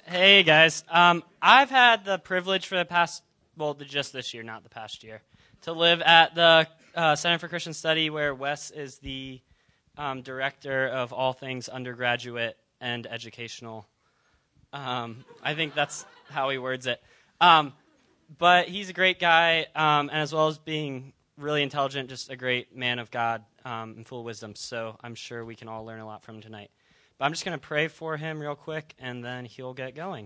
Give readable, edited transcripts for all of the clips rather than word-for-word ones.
Hey guys, I've had the privilege for just this year, not the past year, to live at the Center for Christian Study, where Wes is the director of all things undergraduate and educational. I think that's how he words it. But he's a great guy, and as well as being really intelligent, just a great man of God and full of wisdom. So I'm sure we can all learn a lot from him tonight. But I'm just going to pray for him real quick, and then he'll get going.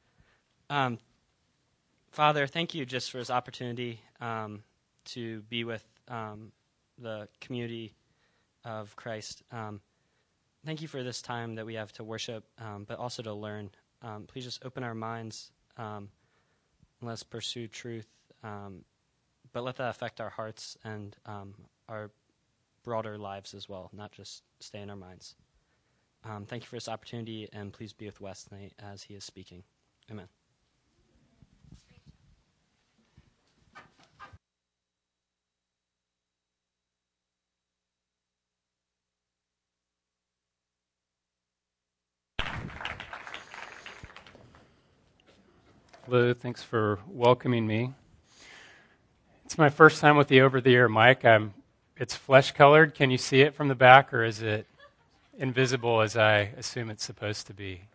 Father, thank you just for this opportunity to be with the community of Christ. Thank you for this time that we have to worship, but also to learn. Please just open our minds and let us pursue truth, but let that affect our hearts and our broader lives as well, not just stay in our minds. Thank you for this opportunity, and please be with Wes tonight as he is speaking. Amen. Hello, thanks for welcoming me. It's my first time with the over-the-ear mic. It's flesh-colored. Can you see it from the back, or is it invisible as I assume it's supposed to be?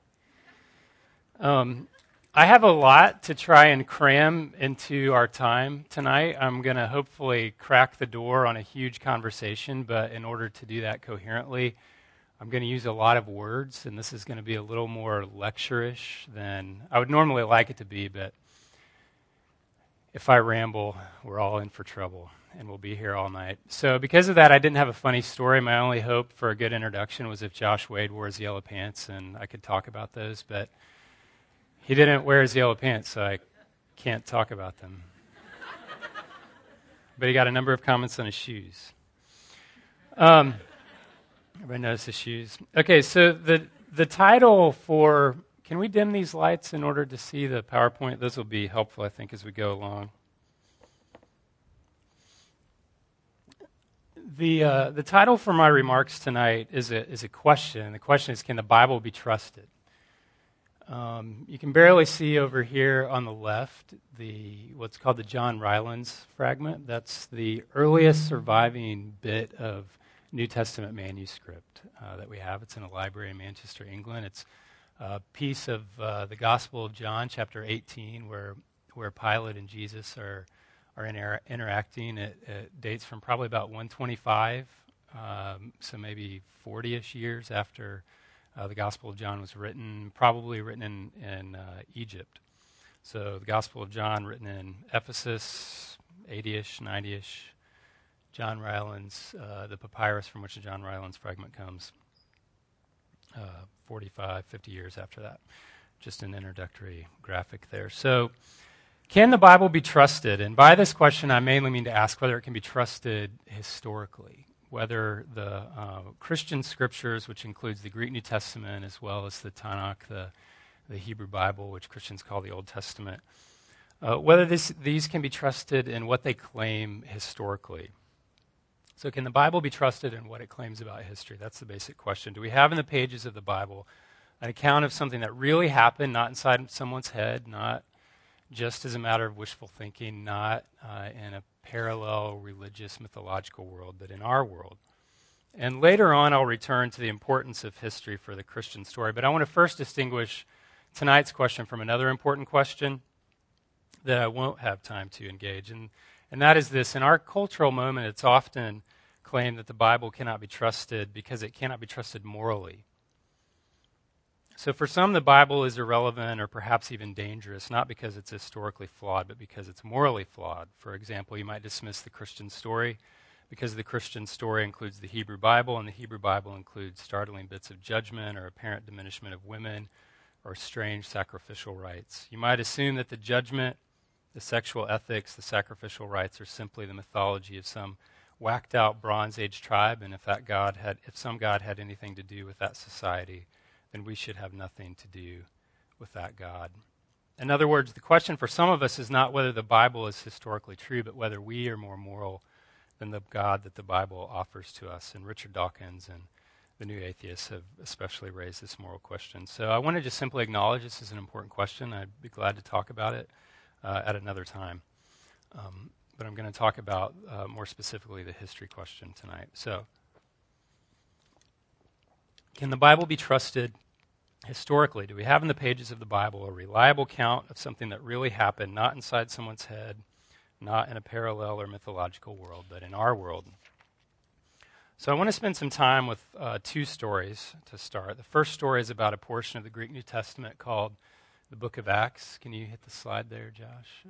I have a lot to try and cram into our time tonight. I'm going to hopefully crack the door on a huge conversation, but in order to do that coherently, I'm going to use a lot of words, and this is going to be a little more lecture-ish than I would normally like it to be, but if I ramble, we're all in for trouble, and we'll be here all night. So because of that, I didn't have a funny story. My only hope for a good introduction was if Josh Wade wore his yellow pants, and I could talk about those, but he didn't wear his yellow pants, so I can't talk about them. But he got a number of comments on his shoes. Everybody notice his shoes? Okay, so the title for... Can we dim these lights in order to see the PowerPoint? Those will be helpful, I think, as we go along. The title for my remarks tonight is a question, and the question is, can the Bible be trusted? You can barely see over here on the left what's called the John Rylands fragment. That's the earliest surviving bit of New Testament manuscript that we have. It's in a library in Manchester, England. It's a piece of the Gospel of John, chapter 18, where Pilate and Jesus are interacting. It dates from probably about 125, so maybe 40-ish years after the Gospel of John was written, probably written in Egypt. So the Gospel of John written in Ephesus, 80-ish, 90-ish. John Rylands, the papyrus from which the John Rylands fragment comes, 45, 50 years after that. Just an introductory graphic there. So, can the Bible be trusted? And by this question, I mainly mean to ask whether it can be trusted historically, whether the Christian scriptures, which includes the Greek New Testament as well as the Tanakh, the Hebrew Bible, which Christians call the Old Testament, whether these can be trusted in what they claim historically. So can the Bible be trusted in what it claims about history? That's the basic question. Do we have in the pages of the Bible an account of something that really happened, not inside someone's head, not just as a matter of wishful thinking, not in a parallel religious mythological world, but in our world? And later on, I'll return to the importance of history for the Christian story. But I want to first distinguish tonight's question from another important question that I won't have time to engage in. And that is this: in our cultural moment, it's often claimed that the Bible cannot be trusted because it cannot be trusted morally. So for some, the Bible is irrelevant or perhaps even dangerous, not because it's historically flawed, but because it's morally flawed. For example, you might dismiss the Christian story because the Christian story includes the Hebrew Bible, and the Hebrew Bible includes startling bits of judgment or apparent diminishment of women or strange sacrificial rites. You might assume that the judgment, the sexual ethics, the sacrificial rites are simply the mythology of some whacked-out Bronze Age tribe, and if some god had anything to do with that society, then we should have nothing to do with that God. In other words, the question for some of us is not whether the Bible is historically true, but whether we are more moral than the God that the Bible offers to us. And Richard Dawkins and the new atheists have especially raised this moral question. So I want to just simply acknowledge this is an important question. I'd be glad to talk about it at another time. But I'm going to talk about more specifically the history question tonight. So, can the Bible be trusted historically? Do we have in the pages of the Bible a reliable account of something that really happened, not inside someone's head, not in a parallel or mythological world, but in our world? So I want to spend some time with two stories to start. The first story is about a portion of the Greek New Testament called the Book of Acts. Can you hit the slide there, Josh?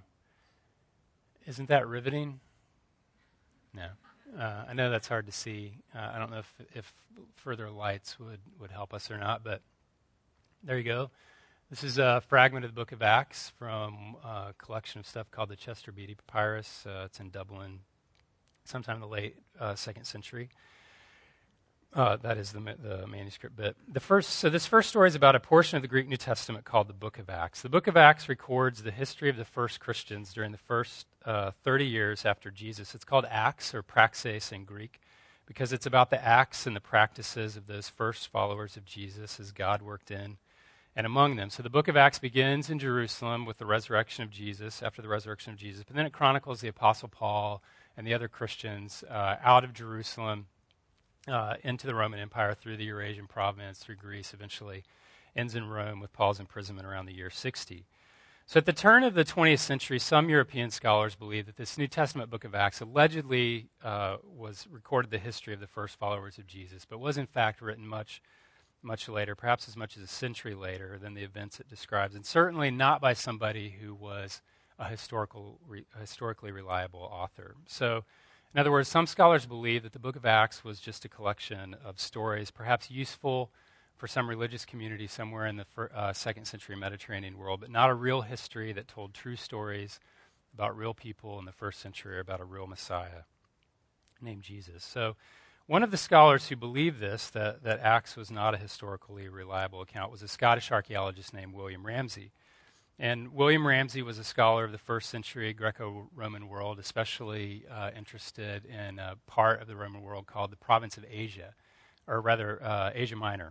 Isn't that riveting? No. I know that's hard to see. I don't know if further lights would help us or not, but there you go. This is a fragment of the Book of Acts from a collection of stuff called the Chester Beatty Papyrus. It's in Dublin, sometime in the late 2nd century. That is the manuscript bit. So this first story is about a portion of the Greek New Testament called the Book of Acts. The Book of Acts records the history of the first Christians during the first 30 years after Jesus. It's called Acts, or praxis in Greek, because it's about the acts and the practices of those first followers of Jesus as God worked in and among them. So the Book of Acts begins in Jerusalem with the resurrection of Jesus, after the resurrection of Jesus, but then it chronicles the Apostle Paul and the other Christians out of Jerusalem into the Roman Empire, through the Eurasian province, through Greece, eventually ends in Rome with Paul's imprisonment around the year 60. So at the turn of the 20th century, some European scholars believe that this New Testament Book of Acts allegedly recorded the history of the first followers of Jesus, but was in fact written much later, perhaps as much as a century later than the events it describes, and certainly not by somebody who was a historically reliable author. So, in other words, some scholars believe that the Book of Acts was just a collection of stories, perhaps useful for some religious community somewhere in the 2nd century Mediterranean world, but not a real history that told true stories about real people in the 1st century, or about a real Messiah named Jesus. So one of the scholars who believed this, that Acts was not a historically reliable account, was a Scottish archaeologist named William Ramsay. And William Ramsay was a scholar of the 1st century Greco-Roman world, especially interested in a part of the Roman world called the province of Asia, or rather Asia Minor,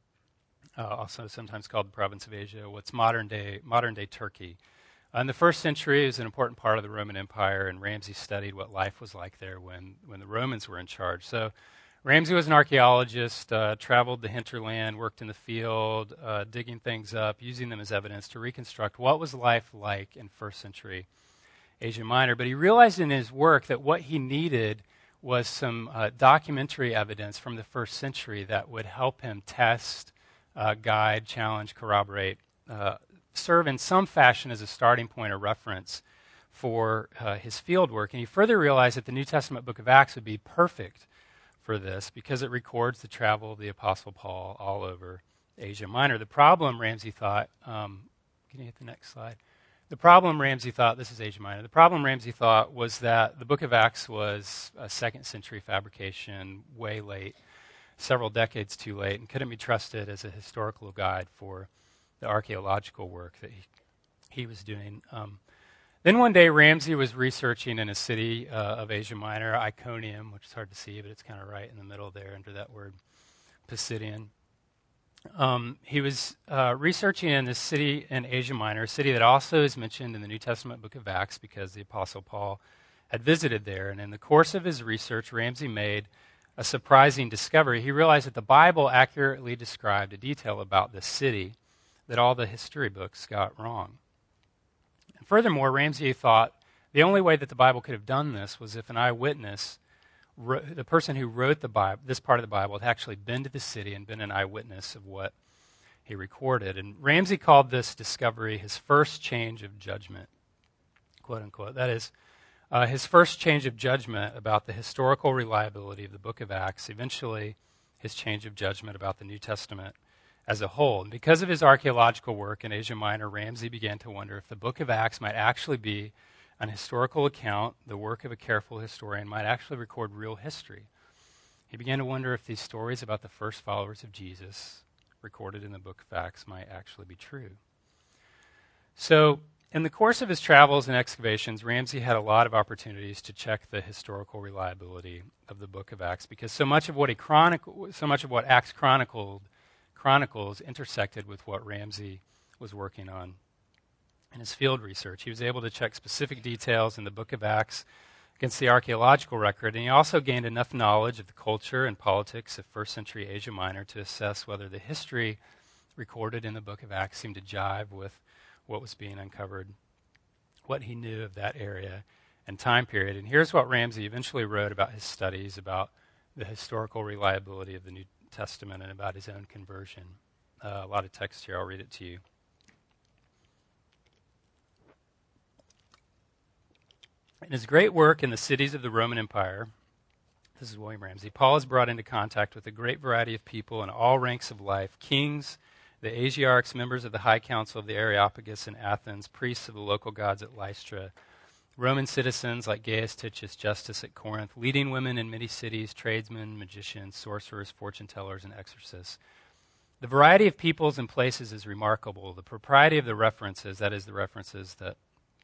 also sometimes called the province of Asia, what's modern day Turkey. In the 1st century, it was an important part of the Roman Empire, and Ramsay studied what life was like there when the Romans were in charge. So Ramsay was an archaeologist, traveled the hinterland, worked in the field, digging things up, using them as evidence to reconstruct what was life like in 1st century Asia Minor. But he realized in his work that what he needed was some documentary evidence from the 1st century that would help him test, guide, challenge, corroborate, serve in some fashion as a starting point or reference for his field work. And he further realized that the New Testament Book of Acts would be perfect for this because it records the travel of the Apostle Paul all over Asia Minor. The problem, Ramsay thought, can you hit the next slide? The problem, Ramsay thought, this is Asia Minor, the problem Ramsay thought was that the Book of Acts was a 2nd century fabrication, way late, several decades too late, and couldn't be trusted as a historical guide for the archaeological work that he was doing. Then one day, Ramsay was researching in a city of Asia Minor, Iconium, which is hard to see, but it's kind of right in the middle there under that word, Pisidian. He was researching in this city in Asia Minor, a city that also is mentioned in the New Testament Book of Acts because the Apostle Paul had visited there. And in the course of his research, Ramsay made a surprising discovery. He realized that the Bible accurately described a detail about this city that all the history books got wrong. And furthermore, Ramsay thought the only way that the Bible could have done this was if an eyewitness, the person who wrote the Bible, this part of the Bible, had actually been to the city and been an eyewitness of what he recorded. And Ramsay called this discovery his first change of judgment, quote unquote. That is, his first change of judgment about the historical reliability of the Book of Acts, eventually his change of judgment about the New Testament as a whole. And because of his archaeological work in Asia Minor, Ramsay began to wonder if the Book of Acts might actually be an historical account, the work of a careful historian, might actually record real history. He began to wonder if these stories about the first followers of Jesus recorded in the Book of Acts might actually be true. So In the course of his travels and excavations, Ramsey had a lot of opportunities to check the historical reliability of the book of Acts, because so much of what Acts chronicles intersected with what Ramsey was working on in his field research. He was able to check specific details in the book of Acts against the archaeological record, and he also gained enough knowledge of the culture and politics of first century Asia Minor to assess whether the history recorded in the book of Acts seemed to jive with what was being uncovered, what he knew of that area and time period. And here's what Ramsey eventually wrote about his studies about the historical reliability of the New Testament and about his own conversion. A lot of text here. I'll read it to you. In his great work in the cities of the Roman Empire, this is William Ramsey, Paul is brought into contact with a great variety of people in all ranks of life: kings, the Asiarchs, members of the High Council of the Areopagus in Athens, priests of the local gods at Lystra, Roman citizens like Gaius Titius Justus at Corinth, leading women in many cities, tradesmen, magicians, sorcerers, fortune tellers, and exorcists. The variety of peoples and places is remarkable. The propriety of the references, that is, the references that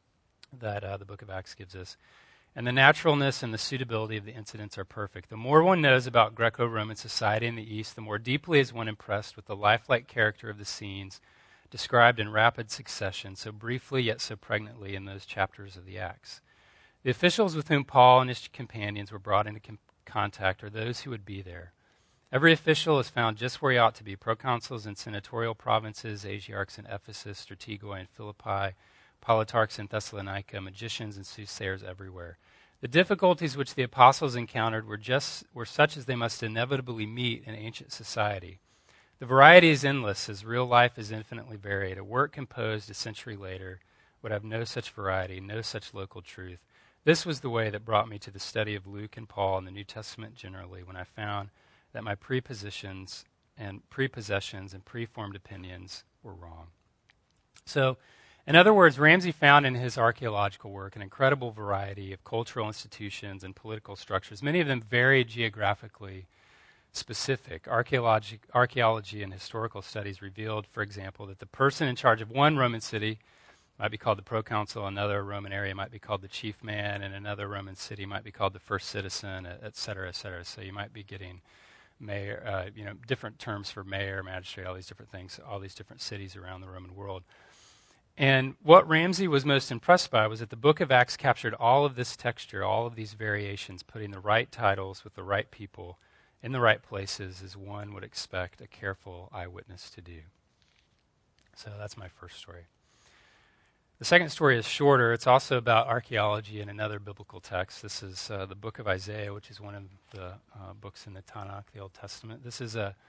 the book of Acts gives us, and the naturalness and the suitability of the incidents are perfect. The more one knows about Greco-Roman society in the East, the more deeply is one impressed with the lifelike character of the scenes described in rapid succession, so briefly yet so pregnantly in those chapters of the Acts. The officials with whom Paul and his companions were brought into contact are those who would be there. Every official is found just where he ought to be: proconsuls in senatorial provinces, Asiarchs in Ephesus, strategoi in Philippi, politarchs in Thessalonica, magicians and soothsayers everywhere. The difficulties which the apostles encountered were such as they must inevitably meet in ancient society. The variety is endless, as real life is infinitely varied. A work composed a century later would have no such variety, no such local truth. This was the way that brought me to the study of Luke and Paul and the New Testament generally, when I found that my prepossessions and preformed opinions were wrong. So, in other words, Ramsey found in his archaeological work an incredible variety of cultural institutions and political structures, many of them very geographically specific. Archaeology and historical studies revealed, for example, that the person in charge of one Roman city might be called the proconsul, another Roman area might be called the chief man, and another Roman city might be called the first citizen, et cetera, et cetera. So you might be getting mayor, different terms for mayor, magistrate, all these different things, all these different cities around the Roman world. And what Ramsey was most impressed by was that the book of Acts captured all of this texture, all of these variations, putting the right titles with the right people in the right places, as one would expect a careful eyewitness to do. So that's my first story. The second story is shorter. It's also about archaeology in another biblical text. This is the book of Isaiah, which is one of the books in the Tanakh, the Old Testament. This is a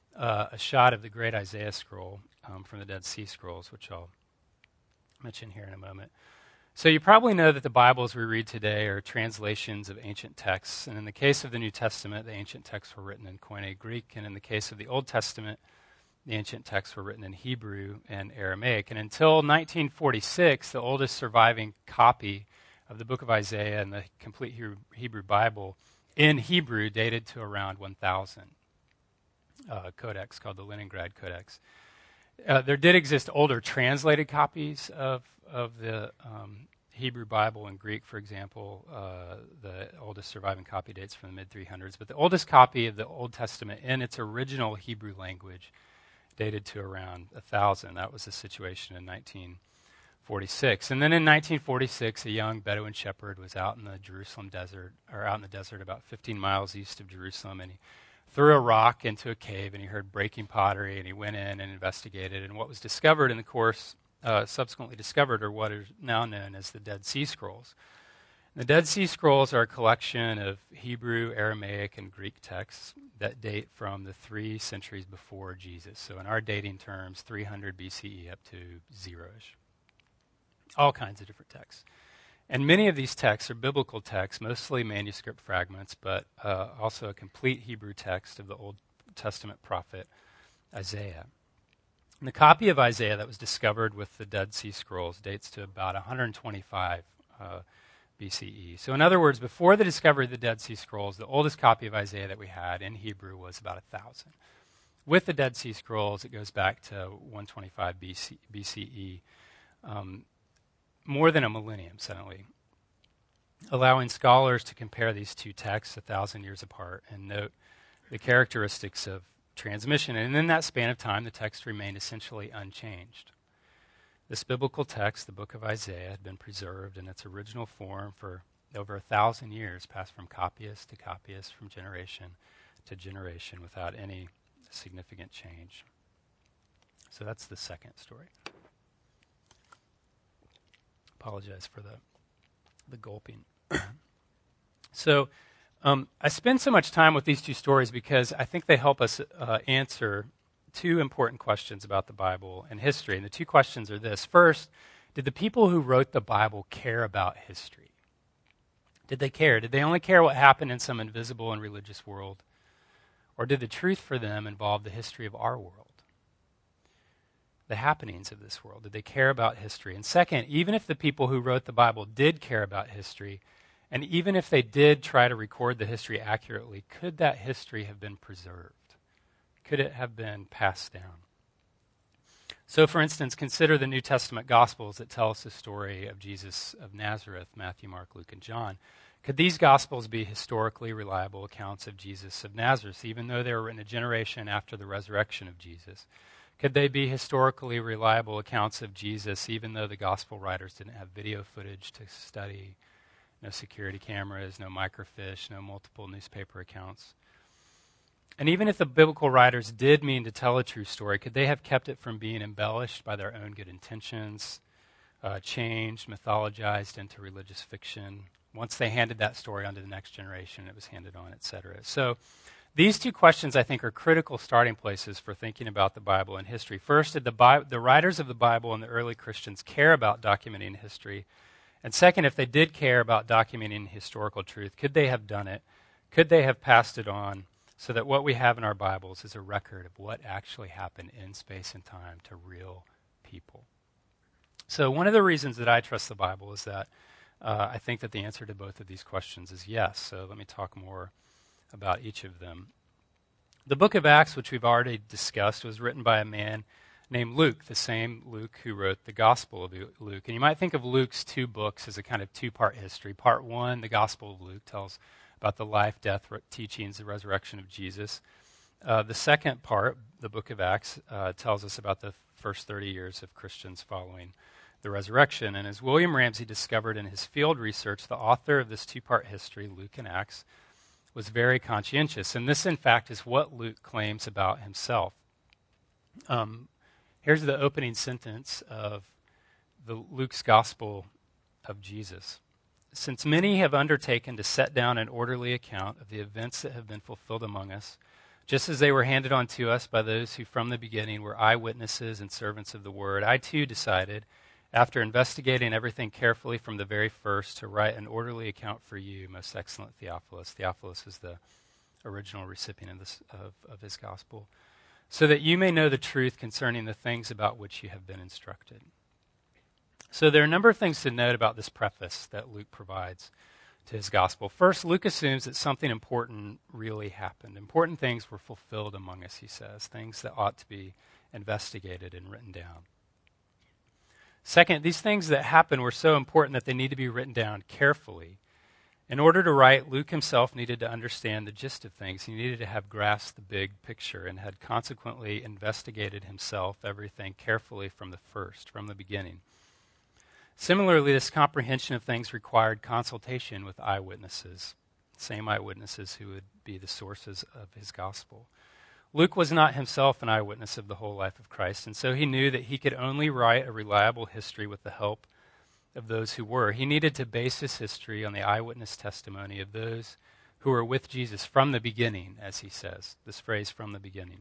shot of the great Isaiah scroll from the Dead Sea Scrolls, which I'll mention here in a moment. So you probably know that the Bibles we read today are translations of ancient texts. And in the case of the New Testament, the ancient texts were written in Koine Greek. And in the case of the Old Testament, the ancient texts were written in Hebrew and Aramaic. And until 1946, the oldest surviving copy of the book of Isaiah and the complete Hebrew Bible in Hebrew dated to around 1000. Codex called the Leningrad Codex. There did exist older translated copies of the Hebrew Bible in Greek, for example. The oldest surviving copy dates from the mid-300s. But the oldest copy of the Old Testament in its original Hebrew language dated to around 1000. That was the situation in 1946. And then in 1946, a young Bedouin shepherd was out in the Jerusalem desert, or out in the desert about 15 miles east of Jerusalem, and he threw a rock into a cave, and he heard breaking pottery, and he went in and investigated. And what was discovered in the course, subsequently discovered, are what is now known as the Dead Sea Scrolls. The Dead Sea Scrolls are a collection of Hebrew, Aramaic, and Greek texts that date from the 3 centuries before Jesus. So in our dating terms, 300 BCE up to 0-ish. All kinds of different texts. And many of these texts are biblical texts, mostly manuscript fragments, but also a complete Hebrew text of the Old Testament prophet Isaiah. And the copy of Isaiah that was discovered with the Dead Sea Scrolls dates to about 125 BCE. So in other words, before the discovery of the Dead Sea Scrolls, the oldest copy of Isaiah that we had in Hebrew was about 1000. With the Dead Sea Scrolls, it goes back to 125 BCE. more than a millennium, suddenly, allowing scholars to compare these two texts 1,000 years apart and note the characteristics of transmission. And in that span of time, the text remained essentially unchanged. This biblical text, the book of Isaiah, had been preserved in its original form for over 1,000 years, passed from copyist to copyist, from generation to generation, without any significant change. So that's the second story. Apologize for the gulping. So I spend so much time with these two stories because I think they help us answer two important questions about the Bible and history. And the two questions are this. First, did the people who wrote the Bible care about history? Did they care? Did they only care what happened in some invisible and religious world? Or did the truth for them involve the history of our world? The happenings of this world? Did they care about history? And second, even if the people who wrote the Bible did care about history, and even if they did try to record the history accurately, could that history have been preserved? Could it have been passed down? So, for instance, consider the New Testament Gospels that tell us the story of Jesus of Nazareth, Matthew, Mark, Luke, and John. Could these Gospels be historically reliable accounts of Jesus of Nazareth, even though they were written a generation after the resurrection of Jesus? Could they be historically reliable accounts of Jesus, even though the Gospel writers didn't have video footage to study, no security cameras, no microfiche, no multiple newspaper accounts? And even if the biblical writers did mean to tell a true story, could they have kept it from being embellished by their own good intentions, changed, mythologized into religious fiction? Once they handed that story on to the next generation, it was handed on, etc. So these two questions, I think, are critical starting places for thinking about the Bible and history. First, did the writers of the Bible and the early Christians care about documenting history? And second, if they did care about documenting historical truth, could they have done it? Could they have passed it on so that what we have in our Bibles is a record of what actually happened in space and time to real people? So one of the reasons that I trust the Bible is that I think that the answer to both of these questions is yes. So let me talk more about each of them. The book of Acts, which we've already discussed, was written by a man named Luke, the same Luke who wrote the Gospel of Luke. And you might think of Luke's two books as a kind of two-part history. Part one, the Gospel of Luke, tells about the life, death, teachings, the resurrection of Jesus. The second part, the book of Acts, tells us about the first 30 years of Christians following the resurrection. And as William Ramsey discovered in his field research, the author of this two-part history, Luke and Acts, was very conscientious. And this, in fact, is what Luke claims about himself. Here's the opening sentence of Luke's Gospel of Jesus. Since many have undertaken to set down an orderly account of the events that have been fulfilled among us, just as they were handed on to us by those who from the beginning were eyewitnesses and servants of the word, I too decided, after investigating everything carefully from the very first, to write an orderly account for you, most excellent Theophilus. Theophilus is the original recipient of his gospel, so that you may know the truth concerning the things about which you have been instructed. So there are a number of things to note about this preface that Luke provides to his gospel. First, Luke assumes that something important really happened. Important things were fulfilled among us, he says, things that ought to be investigated and written down. Second, these things that happened were so important that they need to be written down carefully. In order to write, Luke himself needed to understand the gist of things. He needed to have grasped the big picture and had consequently investigated himself, everything carefully from the first, from the beginning. Similarly, this comprehension of things required consultation with eyewitnesses, same eyewitnesses who would be the sources of his gospel. Luke was not himself an eyewitness of the whole life of Christ, and so he knew that he could only write a reliable history with the help of those who were. He needed to base his history on the eyewitness testimony of those who were with Jesus from the beginning, as he says, this phrase, from the beginning.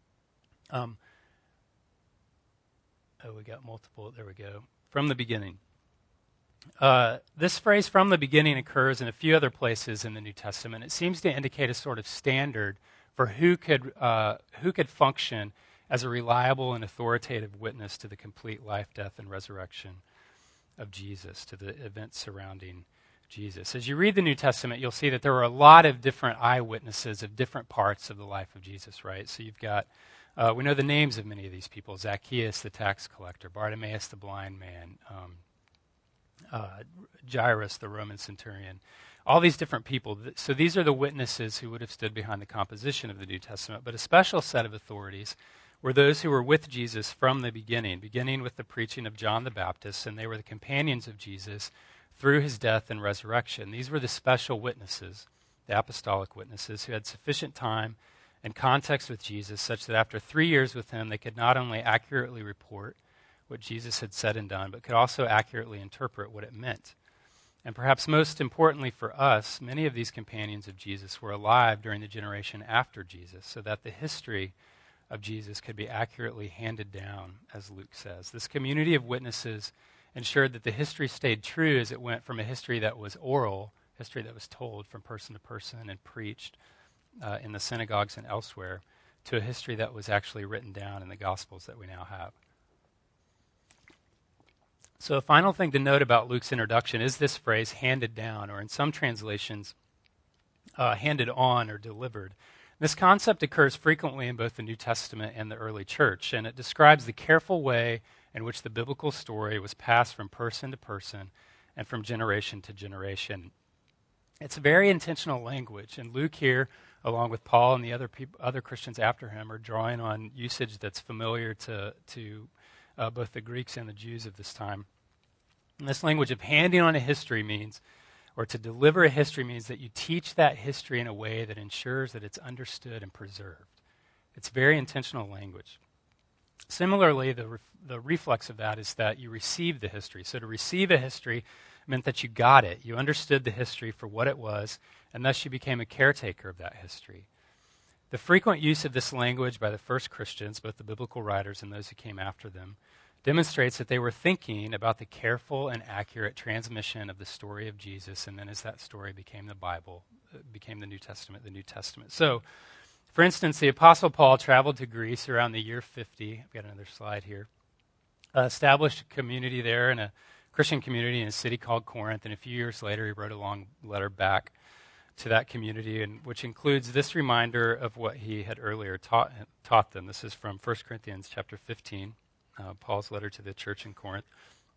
We got multiple, there we go. From the beginning. This phrase, from the beginning, occurs in a few other places in the New Testament. It seems to indicate a sort of standard for who could function as a reliable and authoritative witness to the complete life, death, and resurrection of Jesus, to the events surrounding Jesus. As you read the New Testament, you'll see that there were a lot of different eyewitnesses of different parts of the life of Jesus, right? So you've got, we know the names of many of these people: Zacchaeus, the tax collector; Bartimaeus, the blind man; Jairus, the Roman centurion, all these different people. So these are the witnesses who would have stood behind the composition of the New Testament. But a special set of authorities were those who were with Jesus from the beginning with the preaching of John the Baptist, and they were the companions of Jesus through his death and resurrection. These were the special witnesses, the apostolic witnesses, who had sufficient time and context with Jesus such that after 3 years with him, they could not only accurately report what Jesus had said and done, but could also accurately interpret what it meant. And perhaps most importantly for us, many of these companions of Jesus were alive during the generation after Jesus, so that the history of Jesus could be accurately handed down, as Luke says. This community of witnesses ensured that the history stayed true as it went from a history that was oral, history that was told from person to person and preached in the synagogues and elsewhere, to a history that was actually written down in the Gospels that we now have. So a final thing to note about Luke's introduction is this phrase, handed down, or in some translations, handed on or delivered. This concept occurs frequently in both the New Testament and the early church, and it describes the careful way in which the biblical story was passed from person to person and from generation to generation. It's very intentional language, and Luke here, along with Paul and the other Christians after him, are drawing on usage that's familiar to both the Greeks and the Jews of this time. And this language of handing on a history means, or to deliver a history means that you teach that history in a way that ensures that it's understood and preserved. It's very intentional language. Similarly, the reflex of that is that you receive the history. So to receive a history meant that you got it. You understood the history for what it was, and thus you became a caretaker of that history. The frequent use of this language by the first Christians, both the biblical writers and those who came after them, demonstrates that they were thinking about the careful and accurate transmission of the story of Jesus, and then as that story became the Bible, became the New Testament. So, for instance, the Apostle Paul traveled to Greece around the year 50. I've got another slide here. Established a community there, in a Christian community in a city called Corinth, and a few years later he wrote a long letter back to that community, and which includes this reminder of what he had earlier taught them. This is from 1 Corinthians chapter 15. Paul's letter to the church in Corinth.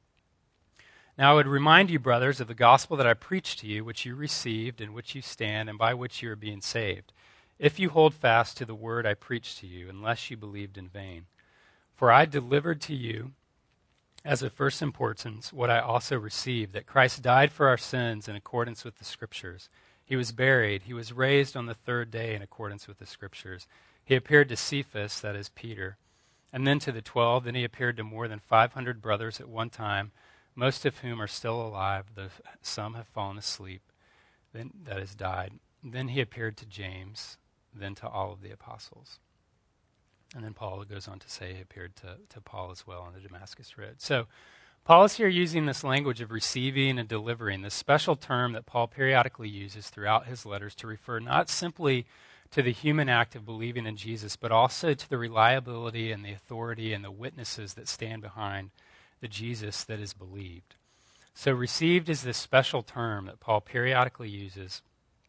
Now I would remind you, brothers, of the gospel that I preached to you, which you received, in which you stand, and by which you are being saved, if you hold fast to the word I preached to you, unless you believed in vain. For I delivered to you, as of first importance, what I also received, that Christ died for our sins in accordance with the Scriptures. He was buried. He was raised on the third day in accordance with the Scriptures. He appeared to Cephas, that is Peter, and then to the 12. Then he appeared to more than 500 brothers at one time, most of whom are still alive, though some have fallen asleep, then that is died. Then he appeared to James, then to all of the apostles. And then Paul goes on to say he appeared to Paul as well on the Damascus Road. So Paul is here using this language of receiving and delivering, this special term that Paul periodically uses throughout his letters to refer not simply to the human act of believing in Jesus, but also to the reliability and the authority and the witnesses that stand behind the Jesus that is believed. So received is this special term that Paul periodically uses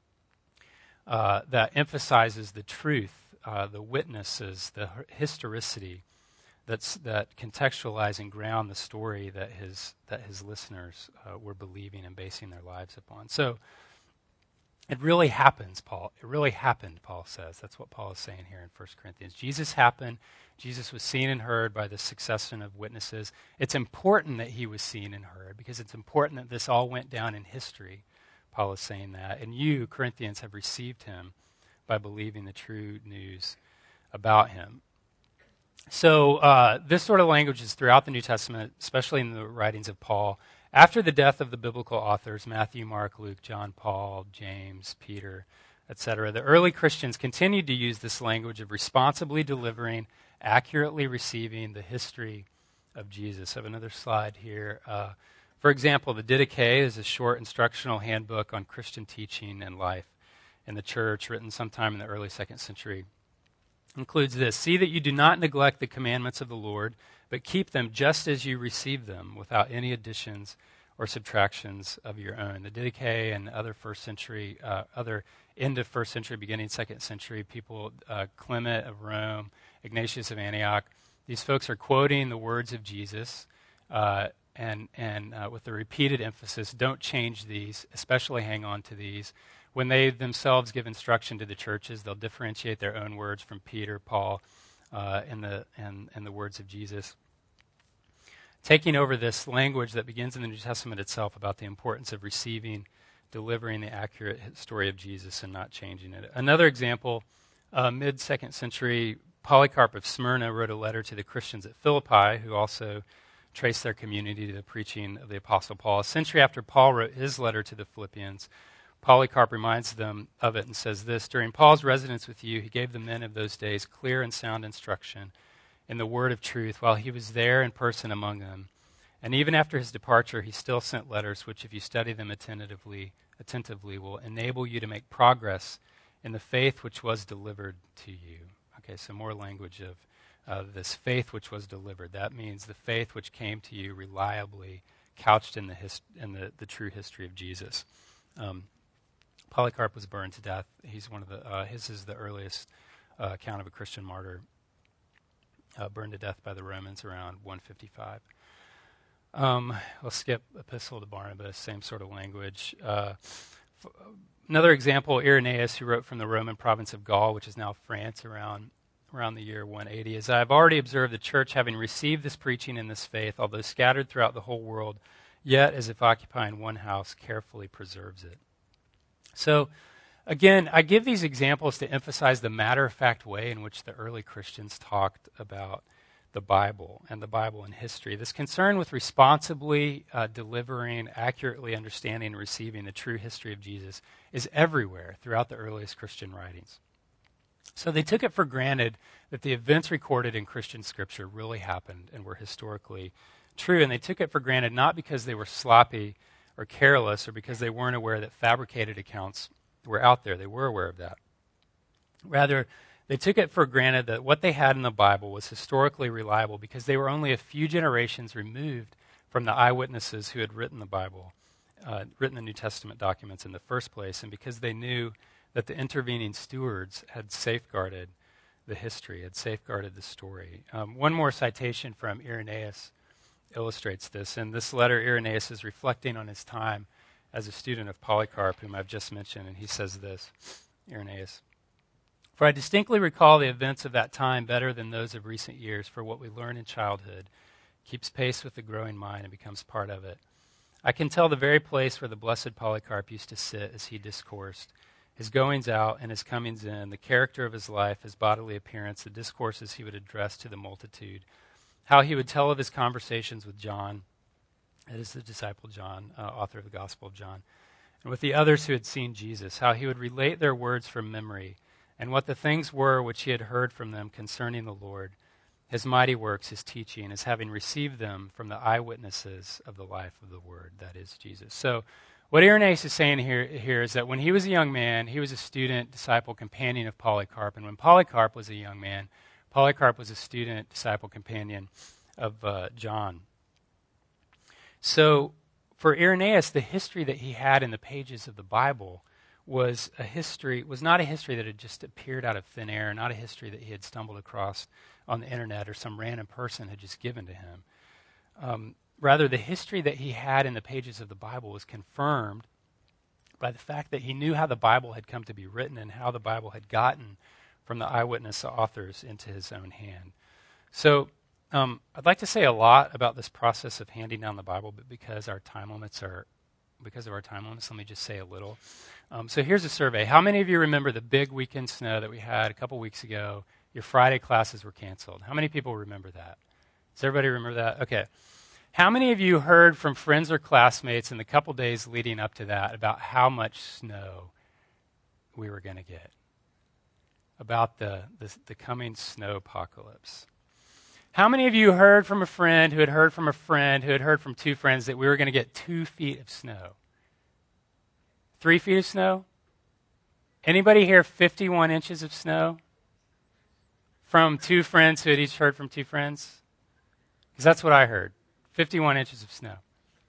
that emphasizes the truth, the witnesses, the historicity that contextualize and ground the story that his listeners were believing and basing their lives upon. So it really happens, Paul. It really happened, Paul says. That's what Paul is saying here in 1 Corinthians. Jesus happened. Jesus was seen and heard by the succession of witnesses. It's important that he was seen and heard because it's important that this all went down in history. Paul is saying that. And you, Corinthians, have received him by believing the true news about him. So this sort of language is throughout the New Testament, especially in the writings of Paul. After the death of the biblical authors, Matthew, Mark, Luke, John, Paul, James, Peter, etc., the early Christians continued to use this language of responsibly delivering, accurately receiving the history of Jesus. I have another slide here. For example, the Didache is a short instructional handbook on Christian teaching and life in the church, written sometime in the early 2nd century. Includes this: see that you do not neglect the commandments of the Lord, but keep them just as you receive them, without any additions or subtractions of your own. The Didache and other other end of 1st century, beginning 2nd century people, Clement of Rome, Ignatius of Antioch, these folks are quoting the words of Jesus, and with the repeated emphasis, don't change these, especially hang on to these. When they themselves give instruction to the churches, they'll differentiate their own words from Peter, Paul, and the words of Jesus. Taking over this language that begins in the New Testament itself about the importance of receiving, delivering the accurate story of Jesus and not changing it. Another example, mid-2nd century, Polycarp of Smyrna wrote a letter to the Christians at Philippi, who also traced their community to the preaching of the Apostle Paul. A century after Paul wrote his letter to the Philippians, Polycarp reminds them of it and says this: during Paul's residence with you, he gave the men of those days clear and sound instruction in the word of truth while he was there in person among them. And even after his departure, he still sent letters which, if you study them attentively, will enable you to make progress in the faith which was delivered to you. Okay, so more language of this faith which was delivered. That means the faith which came to you reliably, couched in the true history of Jesus. Polycarp was burned to death. He's one of the. His is the earliest account of a Christian martyr, burned to death by the Romans around 155. We'll skip Epistle to Barnabas, same sort of language. Another example, Irenaeus, who wrote from the Roman province of Gaul, which is now France, around the year 180. As I have already observed, the church, having received this preaching and this faith, although scattered throughout the whole world, yet, as if occupying one house, carefully preserves it. So, again, I give these examples to emphasize the matter-of-fact way in which the early Christians talked about the Bible and the Bible in history. This concern with responsibly delivering, accurately understanding, and receiving the true history of Jesus is everywhere throughout the earliest Christian writings. So they took it for granted that the events recorded in Christian scripture really happened and were historically true, and they took it for granted not because they were sloppy or careless or because they weren't aware that fabricated accounts were out there. They were aware of that. Rather, they took it for granted that what they had in the Bible was historically reliable because they were only a few generations removed from the eyewitnesses who had written the Bible, written the New Testament documents in the first place, and because they knew that the intervening stewards had safeguarded the history, had safeguarded the story. One more citation from Irenaeus illustrates this. In this letter, Irenaeus is reflecting on his time as a student of Polycarp, whom I've just mentioned, and he says this, Irenaeus: for I distinctly recall the events of that time better than those of recent years, for what we learn in childhood keeps pace with the growing mind and becomes part of it. I can tell the very place where the blessed Polycarp used to sit as he discoursed, his goings out and his comings in, the character of his life, his bodily appearance, the discourses he would address to the multitude, how he would tell of his conversations with John, that is the disciple John, author of the Gospel of John, and with the others who had seen Jesus, how he would relate their words from memory, and what the things were which he had heard from them concerning the Lord, his mighty works, his teaching, as having received them from the eyewitnesses of the life of the Word, that is Jesus. So what Irenaeus is saying here is that when he was a young man, he was a student, disciple, companion of Polycarp, and when Polycarp was a young man, Polycarp was a student, disciple, companion of John. So for Irenaeus, the history that he had in the pages of the Bible was not a history that had just appeared out of thin air, not a history that he had stumbled across on the internet or some random person had just given to him. Rather, the history that he had in the pages of the Bible was confirmed by the fact that he knew how the Bible had come to be written and how the Bible had gotten from the eyewitness authors into his own hand. So I'd like to say a lot about this process of handing down the Bible, but because of our time limits, let me just say a little. So here's a survey. How many of you remember the big weekend snow that we had a couple weeks ago? Your Friday classes were canceled. How many people remember that? Does everybody remember that? Okay. How many of you heard from friends or classmates in the couple days leading up to that about how much snow we were going to get? About the coming snow apocalypse? How many of you heard from a friend who had heard from a friend who had heard from two friends that we were going to get 2 feet of snow? 3 feet of snow? Anybody here 51 inches of snow? From two friends who had each heard from two friends? Because that's what I heard. 51 inches of snow.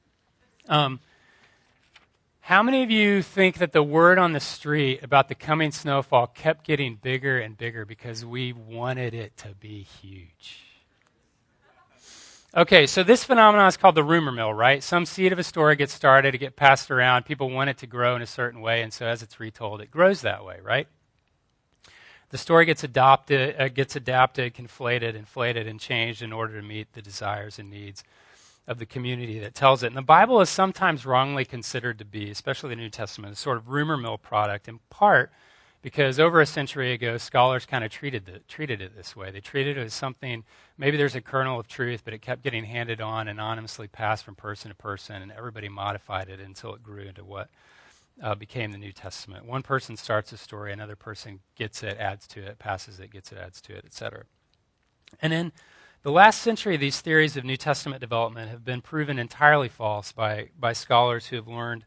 How many of you think that the word on the street about the coming snowfall kept getting bigger and bigger because we wanted it to be huge? Okay, so this phenomenon is called the rumor mill, right? Some seed of a story gets started, it gets passed around, people want it to grow in a certain way, and so as it's retold, it grows that way, right? The story gets adapted, conflated, inflated, and changed in order to meet the desires and needs of the community that tells it. And the Bible is sometimes wrongly considered to be, especially the New Testament, a sort of rumor mill product, in part because over a century ago, scholars kind of treated it this way. They treated it as something, maybe there's a kernel of truth, but it kept getting handed on, anonymously passed from person to person, and everybody modified it until it grew into what became the New Testament. One person starts a story, another person gets it, adds to it, passes it, gets it, adds to it, etc. And in the last century, these theories of New Testament development have been proven entirely false by scholars who have learned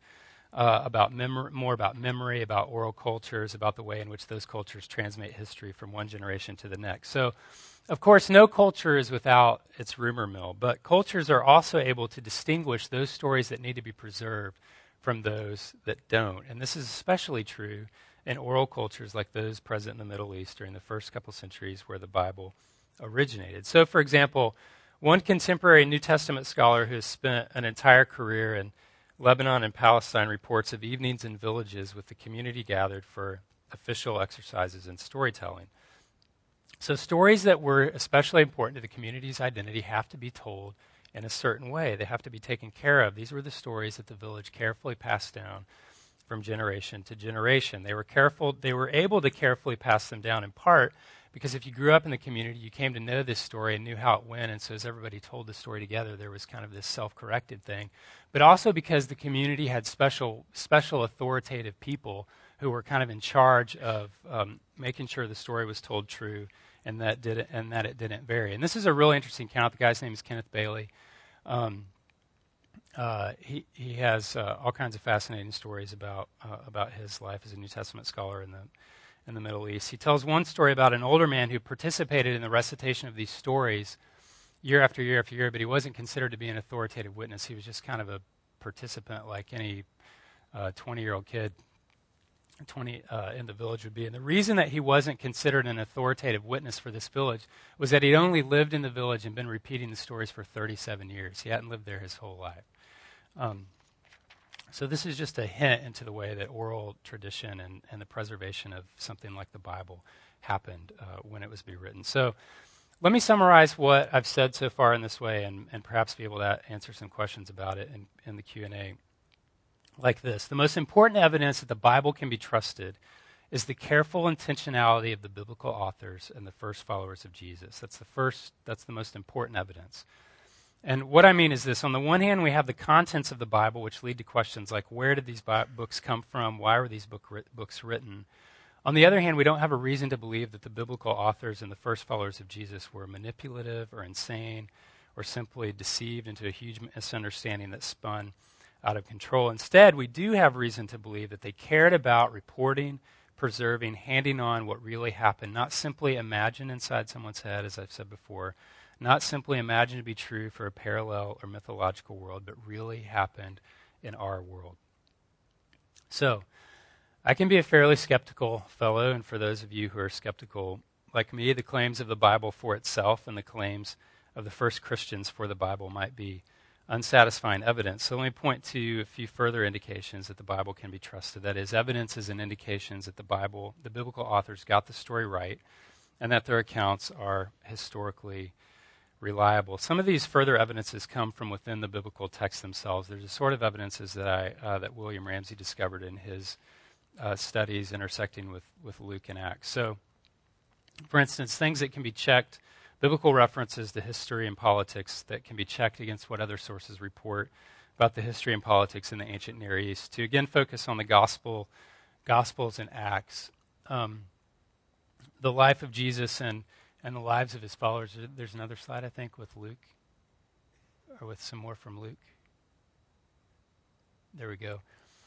more about memory, about oral cultures, about the way in which those cultures transmit history from one generation to the next. So, of course, no culture is without its rumor mill, but cultures are also able to distinguish those stories that need to be preserved from those that don't. And this is especially true in oral cultures like those present in the Middle East during the first couple centuries where the Bible originated. So, for example, one contemporary New Testament scholar who has spent an entire career in Lebanon and Palestine reports of evenings in villages with the community gathered for official exercises in storytelling. So stories that were especially important to the community's identity have to be told in a certain way. They have to be taken care of. These were the stories that the village carefully passed down from generation to generation. They were able to carefully pass them down in part because if you grew up in the community, you came to know this story and knew how it went, and so as everybody told the story together, there was kind of this self-corrected thing. But also because the community had special authoritative people who were kind of in charge of making sure the story was told true and that it didn't vary. And this is a really interesting account. The guy's name is Kenneth Bailey. He has all kinds of fascinating stories about his life as a New Testament scholar in the Middle East. He tells one story about an older man who participated in the recitation of these stories year after year after year, but he wasn't considered to be an authoritative witness. He was just kind of a participant like any 20-year-old kid in the village would be. And the reason that he wasn't considered an authoritative witness for this village was that he'd only lived in the village and been repeating the stories for 37 years. He hadn't lived there his whole life. So this is just a hint into the way that oral tradition and the preservation of something like the Bible happened when it was being written. So let me summarize what I've said so far in this way and perhaps be able to answer some questions about it in the Q&A like this. The most important evidence that the Bible can be trusted is the careful intentionality of the biblical authors and the first followers of Jesus. That's the most important evidence. And what I mean is this. On the one hand, we have the contents of the Bible, which lead to questions like, where did these books come from? Why were these books written? On the other hand, we don't have a reason to believe that the biblical authors and the first followers of Jesus were manipulative or insane or simply deceived into a huge misunderstanding that spun out of control. Instead, we do have reason to believe that they cared about reporting, preserving, handing on what really happened, not simply imagined inside someone's head, as I've said before, not simply imagined to be true for a parallel or mythological world, but really happened in our world. So, I can be a fairly skeptical fellow, and for those of you who are skeptical like me, the claims of the Bible for itself and the claims of the first Christians for the Bible might be unsatisfying evidence. So let me point to a few further indications that the Bible can be trusted. That is, evidences and indications that the biblical authors got the story right and that their accounts are historically reliable. Some of these further evidences come from within the biblical texts themselves. There's a sort of evidences that William Ramsey discovered in his studies intersecting with Luke and Acts. So, for instance, things that can be checked, biblical references to history and politics that can be checked against what other sources report about the history and politics in the ancient Near East. To again focus on the Gospels and Acts, the life of Jesus and the lives of his followers. There's another slide, I think, with Luke, or with some more from Luke. There we go.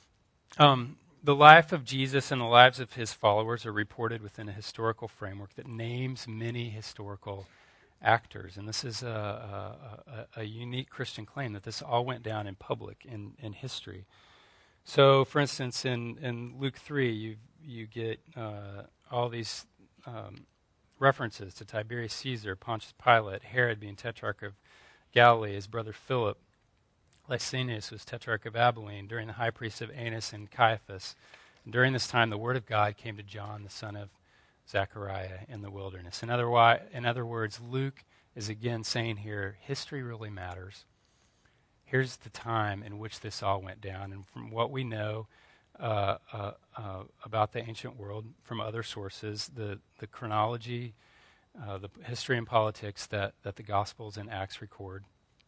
The life of Jesus and the lives of his followers are reported within a historical framework that names many historical actors. And this is a unique Christian claim that this all went down in public in history. So, for instance, in Luke 3, you get all these references to Tiberius Caesar, Pontius Pilate, Herod being tetrarch of Galilee. His brother Philip, Lysanias, was tetrarch of Abilene during the high priests of Annas and Caiaphas. And during this time, the word of God came to John, the son of Zechariah, in the wilderness. In other words, Luke is again saying here, history really matters. Here's the time in which this all went down. And from what we know about the ancient world from other sources, the chronology, the history and politics that the Gospels and Acts record,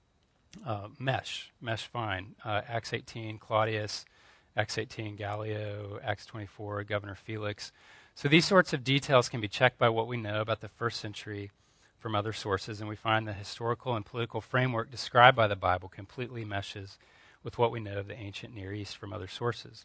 mesh fine. Acts 18, Claudius, Acts 18, Gallio, Acts 24, Governor Felix. So these sorts of details can be checked by what we know about the first century from other sources, and we find the historical and political framework described by the Bible completely meshes with what we know of the ancient Near East from other sources.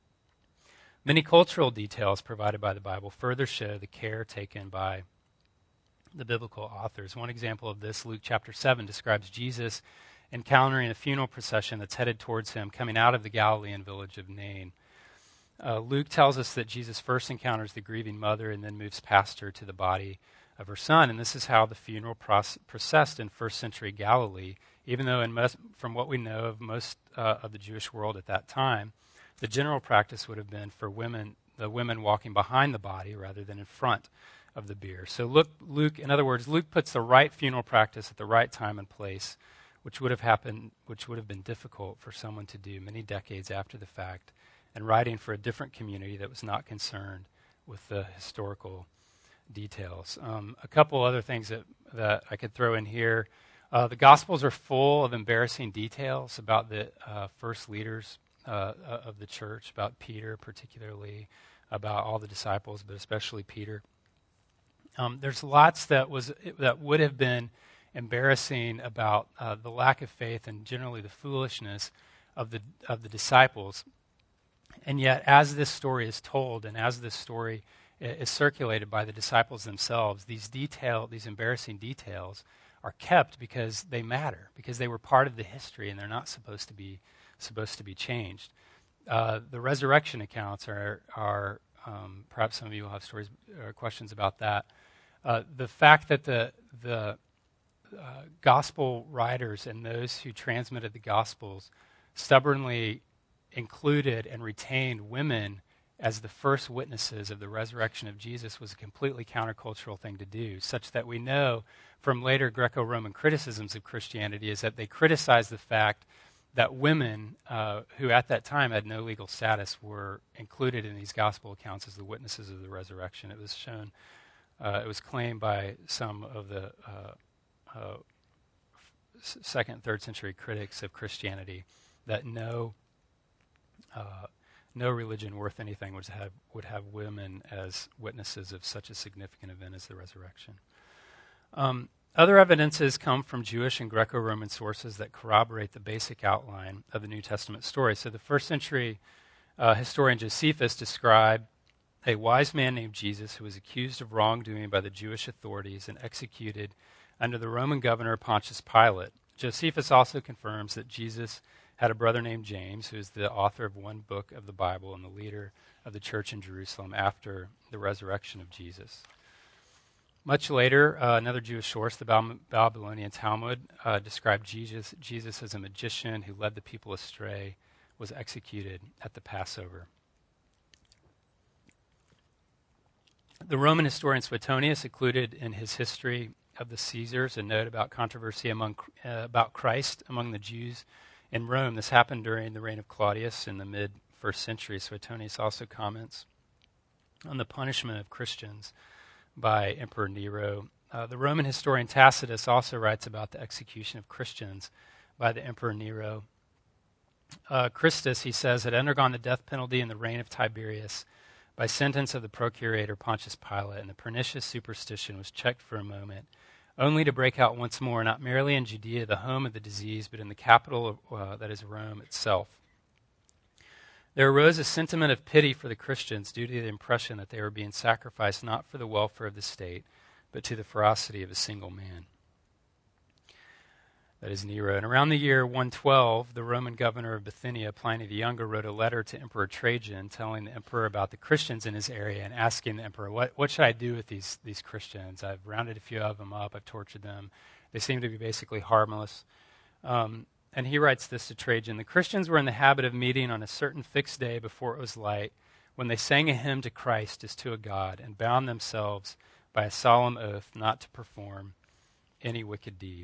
Many cultural details provided by the Bible further show the care taken by the biblical authors. One example of this, Luke chapter 7, describes Jesus encountering a funeral procession that's headed towards him, coming out of the Galilean village of Nain. Luke tells us that Jesus first encounters the grieving mother and then moves past her to the body of her son. And this is how the funeral processed in first century Galilee, even though from what we know of most of the Jewish world at that time, the general practice would have been for the women walking behind the body rather than in front of the bier. So Luke, in other words, Luke puts the right funeral practice at the right time and place, which would have been difficult for someone to do many decades after the fact, and writing for a different community that was not concerned with the historical details. A couple other things that I could throw in here. The Gospels are full of embarrassing details about the first leaders of the church, about Peter particularly, about all the disciples, but especially Peter. There's lots that would have been embarrassing about the lack of faith and generally the foolishness of the disciples. And yet, as this story is told and as this story is circulated by the disciples themselves, these embarrassing details are kept because they matter, because they were part of the history and they're not supposed to be changed. The resurrection accounts are perhaps some of you will have stories or questions about that. The fact that the gospel writers and those who transmitted the gospels stubbornly included and retained women as the first witnesses of the resurrection of Jesus was a completely countercultural thing to do, such that we know from later Greco-Roman criticisms of Christianity is that they criticized the fact that women who at that time had no legal status were included in these gospel accounts as the witnesses of the resurrection. It was shown, it was claimed by some of the second and third century critics of Christianity that no religion worth anything would have women as witnesses of such a significant event as the resurrection. Other evidences come from Jewish and Greco-Roman sources that corroborate the basic outline of the New Testament story. So the first century historian Josephus described a wise man named Jesus who was accused of wrongdoing by the Jewish authorities and executed under the Roman governor Pontius Pilate. Josephus also confirms that Jesus had a brother named James, who is the author of one book of the Bible and the leader of the church in Jerusalem after the resurrection of Jesus. Much later, another Jewish source, the Babylonian Talmud, described Jesus as a magician who led the people astray, was executed at the Passover. The Roman historian Suetonius included in his history of the Caesars a note about controversy about Christ among the Jews in Rome. This happened during the reign of Claudius in the mid-first century. Suetonius also comments on the punishment of Christians by Emperor Nero. The Roman historian Tacitus also writes about the execution of Christians by the Emperor Nero. Christus, he says, had undergone the death penalty in the reign of Tiberius by sentence of the procurator Pontius Pilate, and the pernicious superstition was checked for a moment, only to break out once more, not merely in Judea, the home of the disease, but in the capital that is Rome itself. There arose a sentiment of pity for the Christians due to the impression that they were being sacrificed not for the welfare of the state, but to the ferocity of a single man. That is Nero. And around the year 112, the Roman governor of Bithynia, Pliny the Younger, wrote a letter to Emperor Trajan telling the emperor about the Christians in his area and asking the emperor, what should I do with these Christians? I've rounded a few of them up, I've tortured them, They seem to be basically harmless. And he writes this to Trajan: "The Christians were in the habit of meeting on a certain fixed day before it was light, when they sang a hymn to Christ as to a god, and bound themselves by a solemn oath not to perform any wicked deed."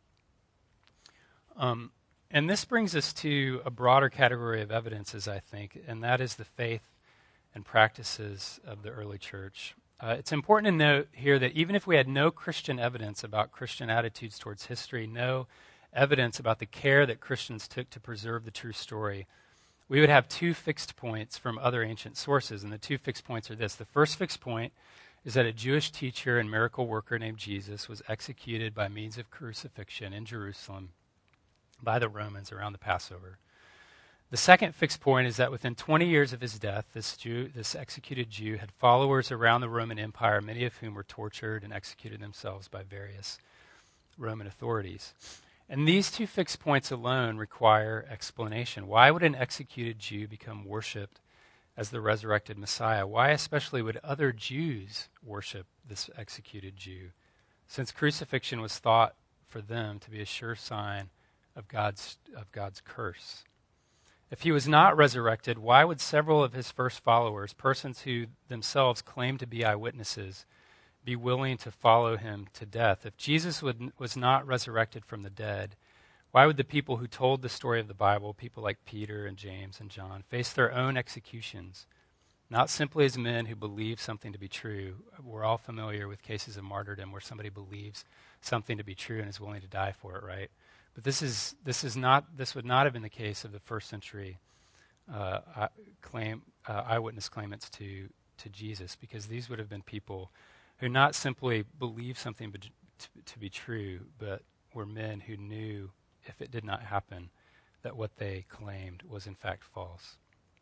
And this brings us to a broader category of evidences, I think, and that is the faith and practices of the early church. It's important to note here that even if we had no Christian evidence about Christian attitudes towards history, no evidence about the care that Christians took to preserve the true story, we would have two fixed points from other ancient sources, and the two fixed points are this. The first fixed point is that a Jewish teacher and miracle worker named Jesus was executed by means of crucifixion in Jerusalem by the Romans around the Passover. The second fixed point is that within 20 years of his death, this executed Jew had followers around the Roman Empire, many of whom were tortured and executed themselves by various Roman authorities. And these two fixed points alone require explanation. Why would an executed Jew become worshipped as the resurrected Messiah? Why especially would other Jews worship this executed Jew, since crucifixion was thought for them to be a sure sign of God's curse? If he was not resurrected, why would several of his first followers, persons who themselves claimed to be eyewitnesses, be willing to follow him to death? If Jesus was not resurrected from the dead, why would the people who told the story of the Bible, people like Peter and James and John, face their own executions, not simply as men who believe something to be true? We're all familiar with cases of martyrdom where somebody believes something to be true and is willing to die for it, right? But this would not have been the case of the first century eyewitness claimants to Jesus, because these would have been people who not simply believed something to be true, but were men who knew, if it did not happen, that what they claimed was in fact false.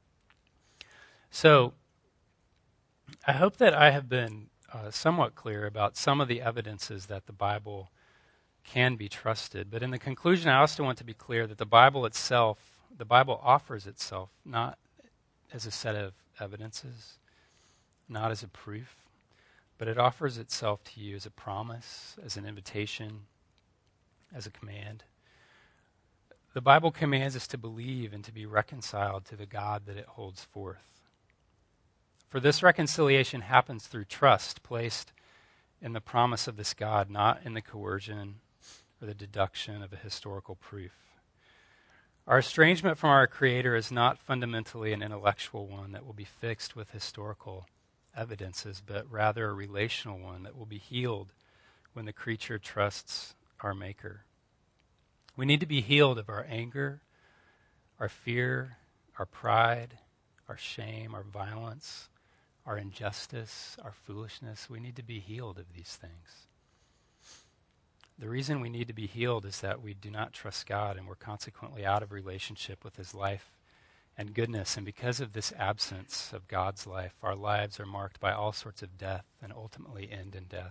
So, I hope that I have been somewhat clear about some of the evidences that the Bible can be trusted. But in the conclusion, I also want to be clear that the Bible offers itself not as a set of evidences, not as a proof, but it offers itself to you as a promise, as an invitation, as a command. The Bible commands us to believe and to be reconciled to the God that it holds forth. For this reconciliation happens through trust placed in the promise of this God, not in the coercion or the deduction of a historical proof. Our estrangement from our Creator is not fundamentally an intellectual one that will be fixed with historical evidences, but rather a relational one that will be healed when the creature trusts our Maker. We need to be healed of our anger, our fear, our pride, our shame, our violence, our injustice, our foolishness. We need to be healed of these things. The reason we need to be healed is that we do not trust God, and we're consequently out of relationship with his life and goodness. And because of this absence of God's life, our lives are marked by all sorts of death and ultimately end in death.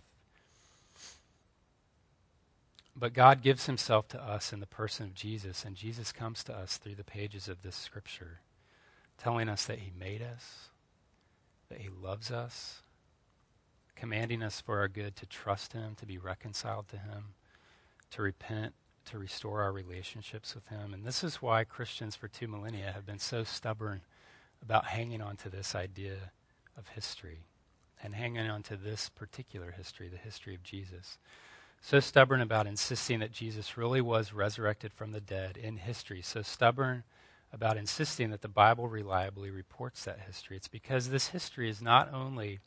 But God gives himself to us in the person of Jesus, and Jesus comes to us through the pages of this scripture, telling us that he made us, that he loves us, commanding us for our good to trust him, to be reconciled to him, to repent, to restore our relationships with him. And this is why Christians for 2 millennia have been so stubborn about hanging on to this idea of history and hanging on to this particular history, the history of Jesus. So stubborn about insisting that Jesus really was resurrected from the dead in history. So stubborn about insisting that the Bible reliably reports that history. It's because this history is not only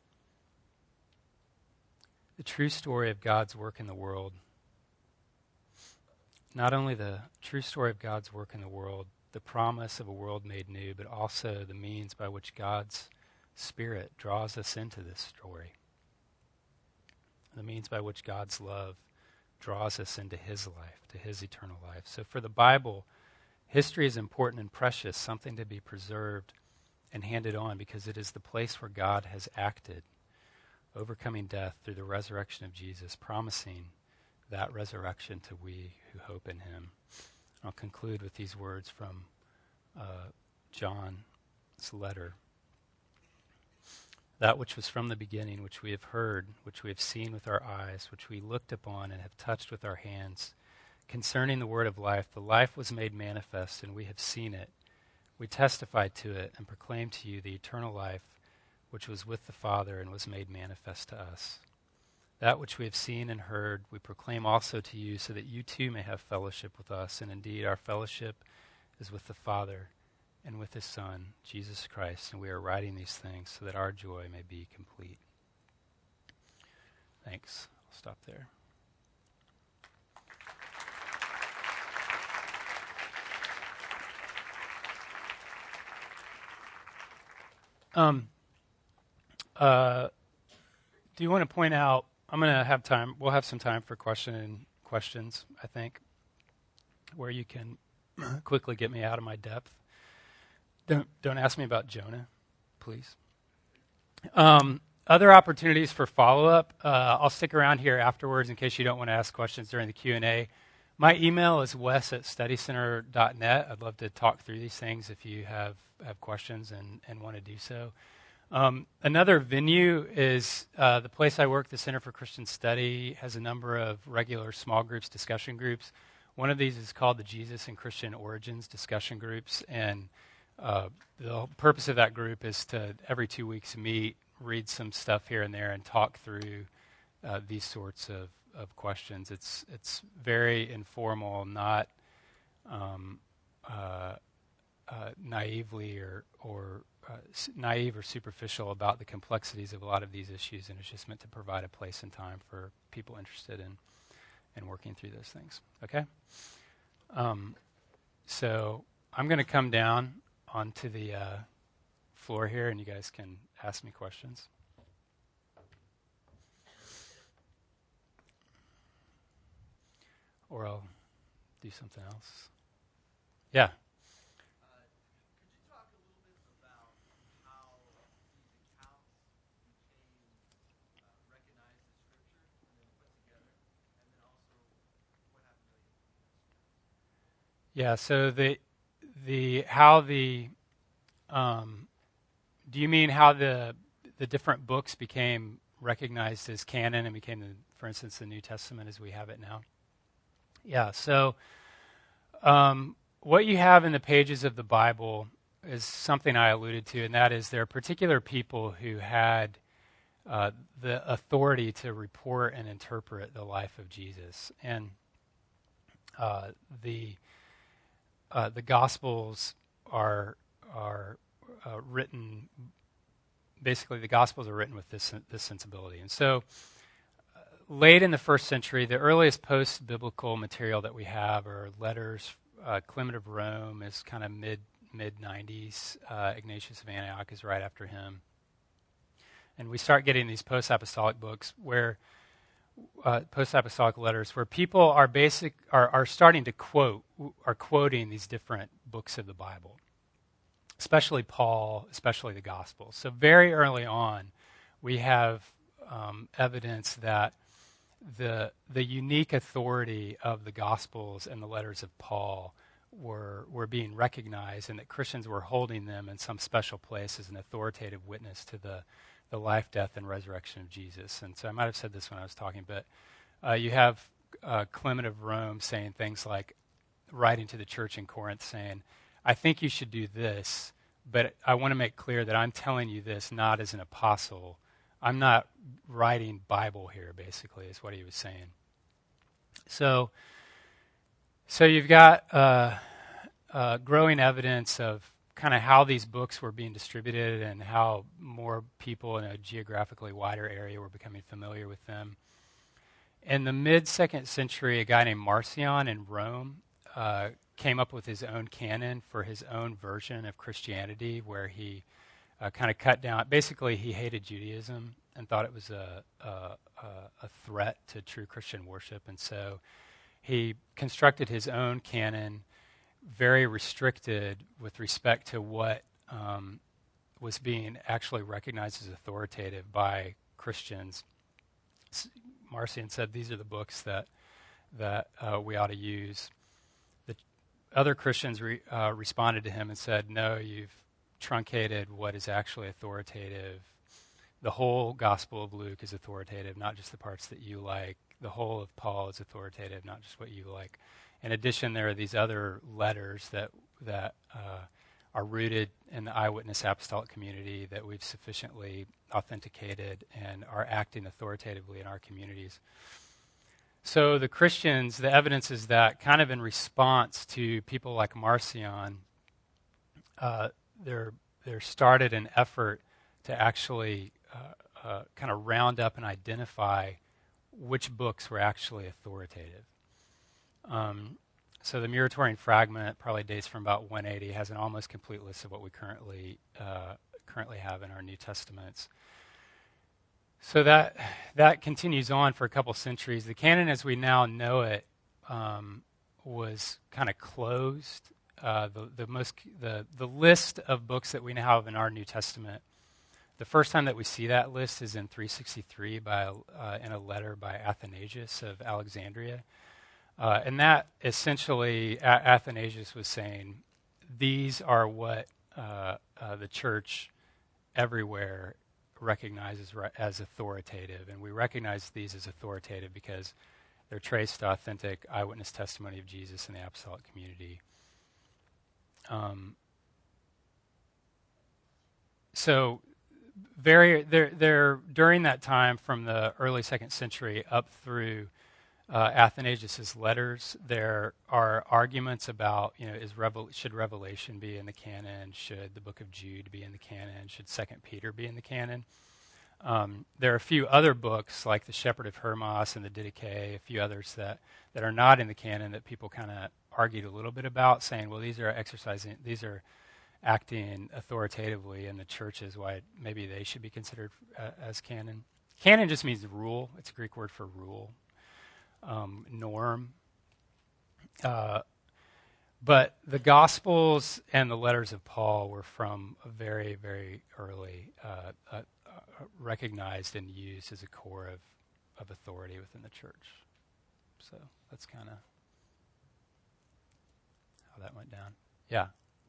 the true story of God's work in the world, not only the true story of God's work in the world, the promise of a world made new, but also the means by which God's Spirit draws us into this story. The means by which God's love draws us into his life, to his eternal life. So for the Bible, history is important and precious, something to be preserved and handed on, because it is the place where God has acted, overcoming death through the resurrection of Jesus, promising that resurrection to we who hope in him. I'll conclude with these words from John's letter. that which was from the beginning, which we have heard, which we have seen with our eyes, which we looked upon and have touched with our hands. Concerning the word of life, the life was made manifest, and we have seen it. We testified to it and proclaimed to you the eternal life, which was with the Father and was made manifest to us. That which we have seen and heard, we proclaim also to you, so that you too may have fellowship with us. And indeed, our fellowship is with the Father and with his Son, Jesus Christ. And we are writing these things so that our joy may be complete. Thanks. I'll stop there. Do you want to point out, I'm going to have time, we'll have some time for questions, I think, where you can quickly get me out of my depth. Don't ask me about Jonah, please. Other opportunities for follow-up, I'll stick around here afterwards in case you don't want to ask questions during the Q&A. My email is wes@studycenter.net. I'd love to talk through these things if you have questions and want to do so. Another venue is the place I work, the Center for Christian Study, has a number of regular small groups, discussion groups. One of these is called the Jesus and Christian Origins Discussion Groups, and the purpose of that group is to, every 2 weeks, meet, read some stuff here and there, and talk through these sorts of questions. It's very informal, not naively or naive or superficial about the complexities of a lot of these issues, and it's just meant to provide a place and time for people interested in working through those things. Okay? So I'm going to come down onto the floor here, and you guys can ask me questions. Or I'll do something else. Yeah. Yeah, so do you mean how the different books became recognized as canon and became, for instance, the New Testament as we have it now? Yeah, so what you have in the pages of the Bible is something I alluded to, and that is there are particular people who had the authority to report and interpret the life of Jesus. And the Gospels are written. Basically, the Gospels are written with this sensibility. And so, late in the first century, the earliest post-biblical material that we have are letters. Clement of Rome is kind of mid 90s. Ignatius of Antioch is right after him. And we start getting these post-apostolic books where post-apostolic letters where people are starting to quoting these different books of the Bible, especially Paul, especially the Gospels. So very early on, we have evidence that the unique authority of the Gospels and the letters of Paul were being recognized, and that Christians were holding them in some special place as an authoritative witness to the life, death, and resurrection of Jesus. And so I might have said this when I was talking, but you have Clement of Rome saying things like, writing to the church in Corinth saying, I think you should do this, but I want to make clear that I'm telling you this not as an apostle. I'm not writing Bible here, basically, is what he was saying. So you've got growing evidence of kind of how these books were being distributed and how more people in a geographically wider area were becoming familiar with them. In the mid-2nd century, a guy named Marcion in Rome came up with his own canon for his own version of Christianity, where he kind of cut down. Basically, he hated Judaism and thought it was a threat to true Christian worship, and so he constructed his own canon, very restricted with respect to what was being actually recognized as authoritative by Christians. Marcion said these are the books that we ought to use. The other Christians responded to him and said, no, you've truncated what is actually authoritative. the whole Gospel of Luke is authoritative, not just the parts that you like. The whole of Paul is authoritative, not just what you like. In addition, there are these other letters that are rooted in the eyewitness apostolic community that we've sufficiently authenticated and are acting authoritatively in our communities. So the Christians, the evidence is that kind of in response to people like Marcion, there started an effort to actually kind of round up and identify which books were actually authoritative. So the Muratorian fragment probably dates from about 180, has an almost complete list of what we currently have in our New Testaments. So that continues on for a couple centuries. The canon as we now know it was kind of closed. The list of books that we now have in our New Testament, the first time that we see that list is in 363 in a letter by Athanasius of Alexandria. And that essentially, Athanasius was saying, these are what the church everywhere recognizes as authoritative. And we recognize these as authoritative because they're traced to authentic eyewitness testimony of Jesus in the apostolic community. So during that time from the early 2nd century up through Athanasius' letters, there are arguments about, should Revelation be in the canon? Should the book of Jude be in the canon? Should 2 Peter be in the canon? There are a few other books like the Shepherd of Hermas and the Didache, a few others that are not in the canon that people kind of argued a little bit about, saying, well, these are acting authoritatively in the churches, why maybe they should be considered as canon. Canon just means rule. It's a Greek word for rule, norm. But the Gospels and the letters of Paul were from a very, very early, recognized and used as a core of authority within the church. So that's kind of how that went down. Yeah.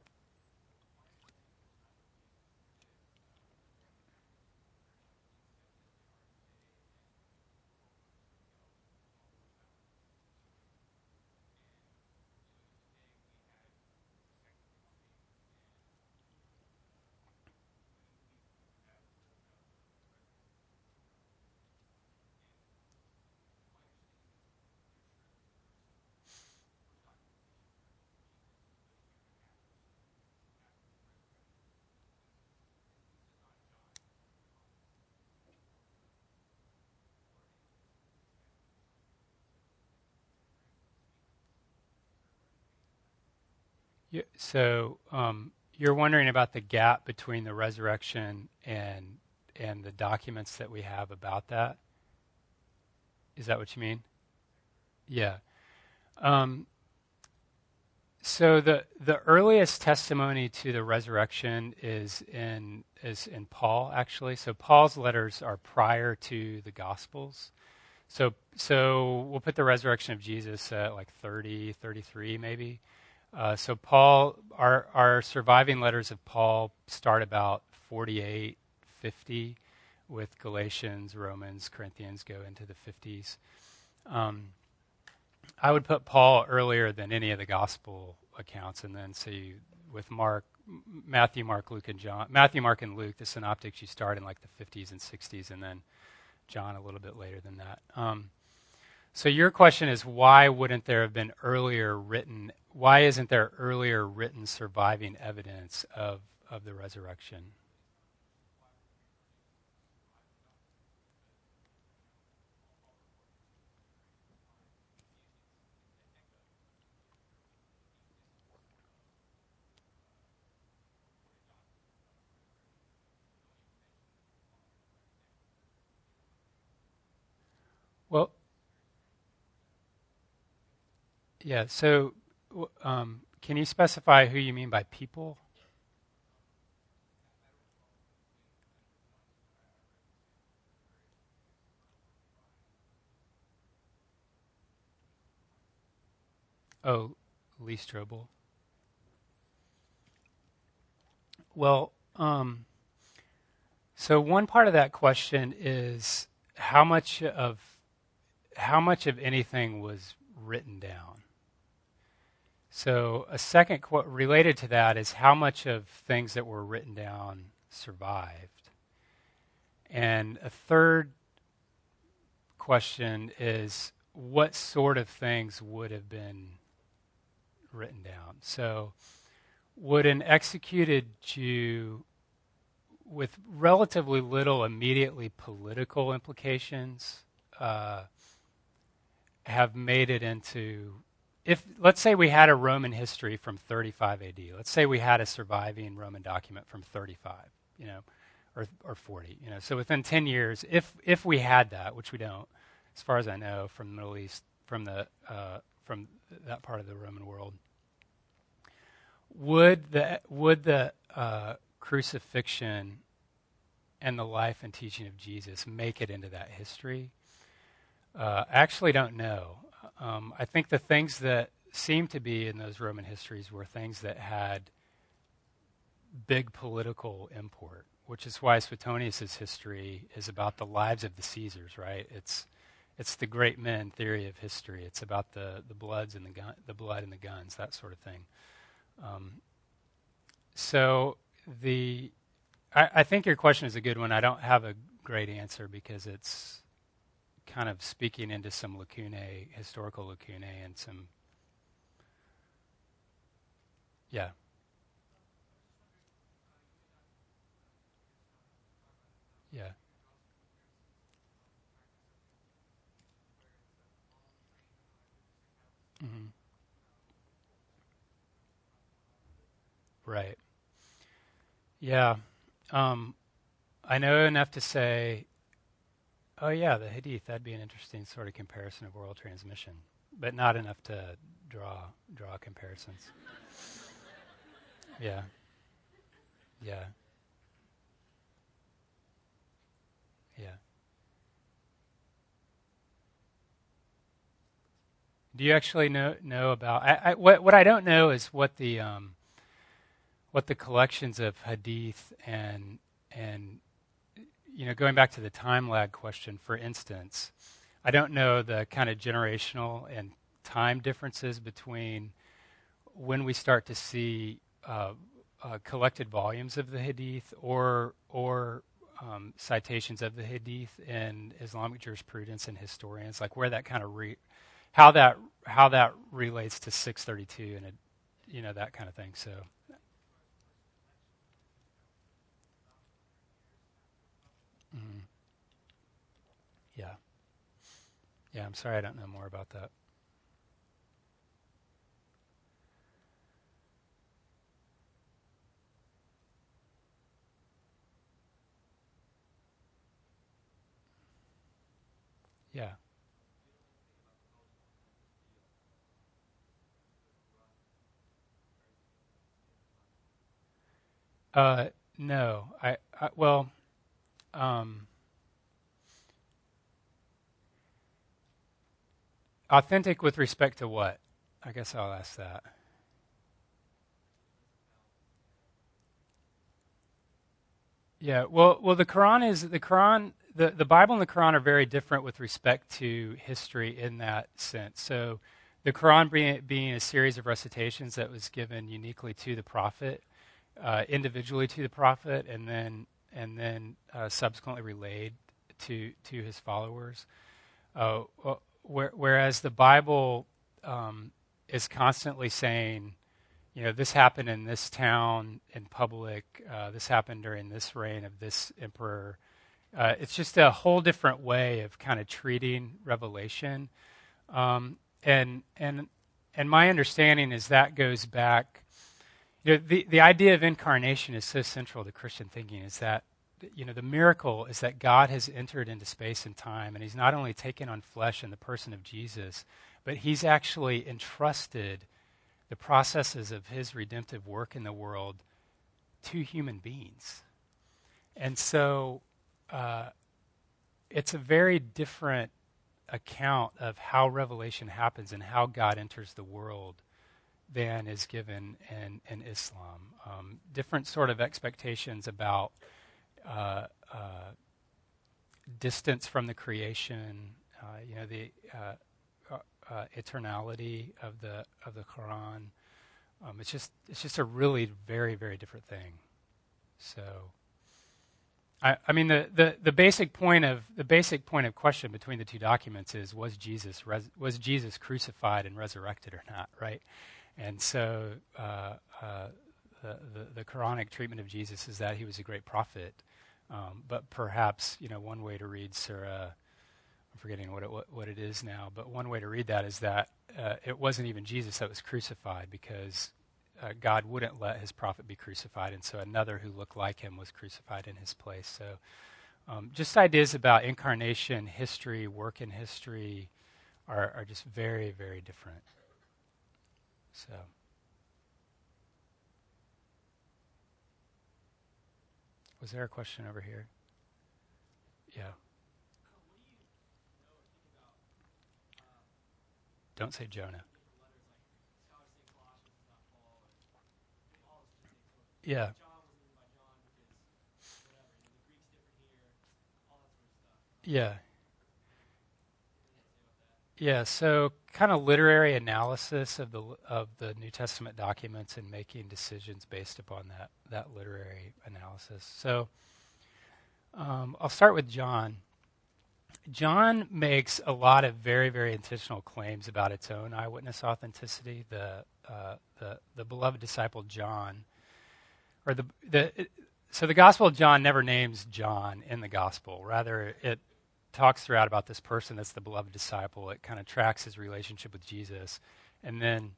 So you're wondering about the gap between the resurrection and the documents that we have about that? Is that what you mean? Yeah. So the earliest testimony to the resurrection is in Paul, actually. So Paul's letters are prior to the Gospels. So we'll put the resurrection of Jesus at like 30, 33 maybe. So Paul, our surviving letters of Paul start about 48, 50, with Galatians, Romans, Corinthians go into the 50s. I would put Paul earlier than any of the gospel accounts, and then see with Matthew, Mark, Luke, and John. Matthew, Mark, and Luke, the synoptics, you start in like the 50s and 60s, and then John a little bit later than that. So your question is, why isn't there earlier written surviving evidence of the resurrection? Well, yeah, so can you specify who you mean by people? Oh, Lee Strobel. Well, So one part of that question is how much of anything was written down. So a second related to that is how much of things that were written down survived. And a third question is what sort of things would have been written down. So would an executed Jew with relatively little immediately political implications have made it into, if let's say we had a Roman history from 35 AD, let's say we had a surviving Roman document from 35, or 40, so within 10 years, if we had that, which we don't, as far as I know, from the Middle East, from that part of the Roman world, would the crucifixion and the life and teaching of Jesus make it into that history? I actually don't know. I think the things that seem to be in those Roman histories were things that had big political import, which is why Suetonius' history is about the lives of the Caesars, right? It's the great men theory of history. It's about the bloods and the blood and the guns, that sort of thing. I think your question is a good one. I don't have a great answer because it's kind of speaking into some lacunae, historical lacunae, and some, yeah. Yeah. Mm-hmm. Right. Yeah. I know enough to say, oh yeah, the Hadith, that'd be an interesting sort of comparison of oral transmission, but not enough to draw comparisons. Yeah. Yeah. Yeah. Do you actually know about? What I don't know is what the collections of hadith and going back to the time lag question, for instance, I don't know the kind of generational and time differences between when we start to see collected volumes of the hadith or citations of the hadith in Islamic jurisprudence and historians, like where that kind of how that relates to 632 and that kind of thing. So. Mm-hmm. Yeah. Yeah, I'm sorry I don't know more about that. Yeah. No. Well, um, authentic with respect to what? I guess I'll ask that. Yeah. Well, the Quran. The Bible and the Quran are very different with respect to history in that sense. So, the Quran being a series of recitations that was given uniquely to the prophet, individually to the prophet, and then subsequently relayed to his followers. Whereas the Bible is constantly saying, this happened in this town in public. This happened during this reign of this emperor. It's just a whole different way of kind of treating revelation, and my understanding is that goes back. The idea of incarnation is so central to Christian thinking. Is that the miracle is that God has entered into space and time, and He's not only taken on flesh in the person of Jesus, but He's actually entrusted the processes of His redemptive work in the world to human beings. And so it's a very different account of how revelation happens and how God enters the world than is given in Islam. Different sort of expectations about distance from the creation, the eternality of the Quran. It's just a really very, very different thing. So, I mean, the basic point of question between the two documents is, was Jesus crucified and resurrected or not, right? And so the Quranic treatment of Jesus is that he was a great prophet, but perhaps one way to read Surah, I'm forgetting what it is now, but one way to read that is that it wasn't even Jesus that was crucified, because God wouldn't let his prophet be crucified, and so another who looked like him was crucified in his place. So just ideas about incarnation, history, work in history are just very, very different. So, was there a question over here? Yeah. Don't say Jonah. Yeah. Yeah. Yeah, so kind of literary analysis of the New Testament documents and making decisions based upon that literary analysis. So I'll start with John. John makes a lot of very, very intentional claims about its own eyewitness authenticity. The beloved disciple John, so the Gospel of John never names John in the Gospel. Rather, it talks throughout about this person that's the beloved disciple. It kind of tracks his relationship with Jesus, and then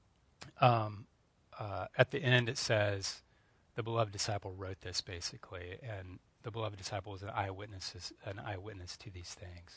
at the end it says the beloved disciple wrote this, basically, and the beloved disciple was an eyewitness to these things.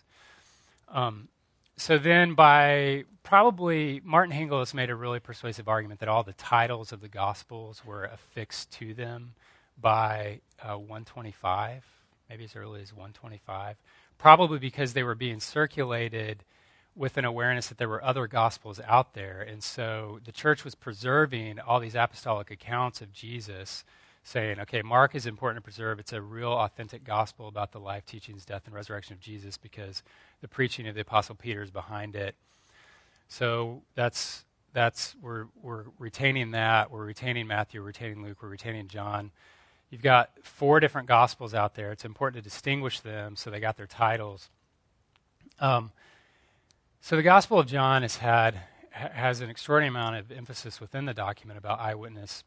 So then, by probably Martin Hengel has made a really persuasive argument that all the titles of the Gospels were affixed to them by 125, maybe as early as 125, probably because they were being circulated with an awareness that there were other Gospels out there. And so the church was preserving all these apostolic accounts of Jesus, saying, okay, Mark is important to preserve. It's a real authentic gospel about the life, teachings, death, and resurrection of Jesus, because the preaching of the Apostle Peter is behind it. So we're retaining that. We're retaining Matthew, we're retaining Luke, we're retaining John. You've got 4 different gospels out there. It's important to distinguish them, so they got their titles. So the Gospel of John has an extraordinary amount of emphasis within the document about eyewitness.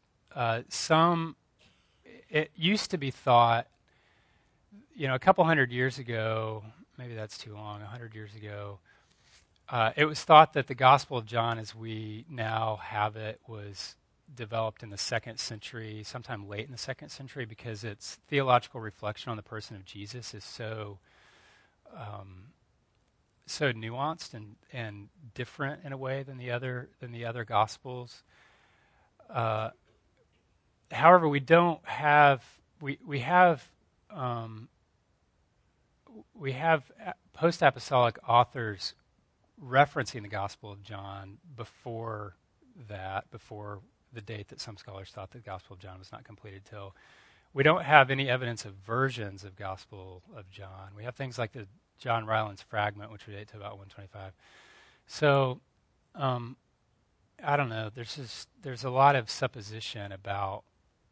It used to be thought, a couple hundred years ago, maybe that's too long, 100 years ago, it was thought that the Gospel of John as we now have it was developed in the 2nd century, sometime late in the 2nd century, because its theological reflection on the person of Jesus is so nuanced and different in a way than the other Gospels. However, we have post-apostolic authors referencing the Gospel of John before the date that some scholars thought the Gospel of John was not completed till. We don't have any evidence of versions of Gospel of John. We have things like the John Rylands fragment, which would date to about 125. So, I don't know. There's a lot of supposition about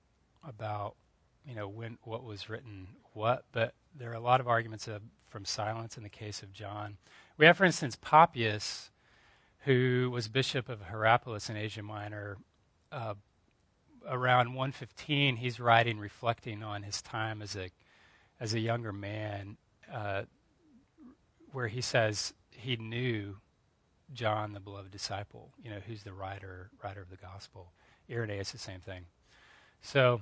when what was written what, but there are a lot of arguments from silence in the case of John. We have, for instance, Papias, who was bishop of Hierapolis in Asia Minor. Around 115, he's writing, reflecting on his time as a younger man, where he says he knew John, the beloved disciple, who's the writer of the gospel. Irenaeus, the same thing. So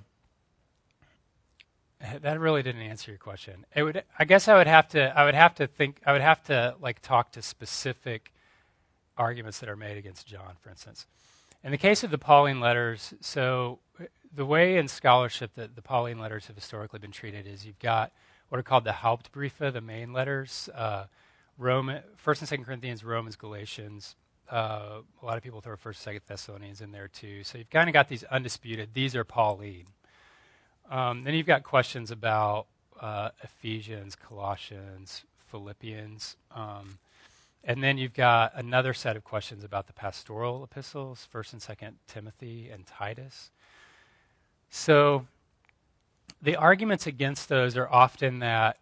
that really didn't answer your question. I guess I would have to talk to specific arguments that are made against John, for instance. In the case of the Pauline letters, so the way in scholarship that the Pauline letters have historically been treated is you've got what are called the Hauptbriefe, the main letters, First and Second Corinthians, Romans, Galatians. A lot of people throw First and Second Thessalonians in there too. So you've kind of got these undisputed. These are Pauline. Then you've got questions about Ephesians, Colossians, Philippians. And then you've got another set of questions about the pastoral epistles, 1st and 2nd Timothy and Titus. So the arguments against those are often that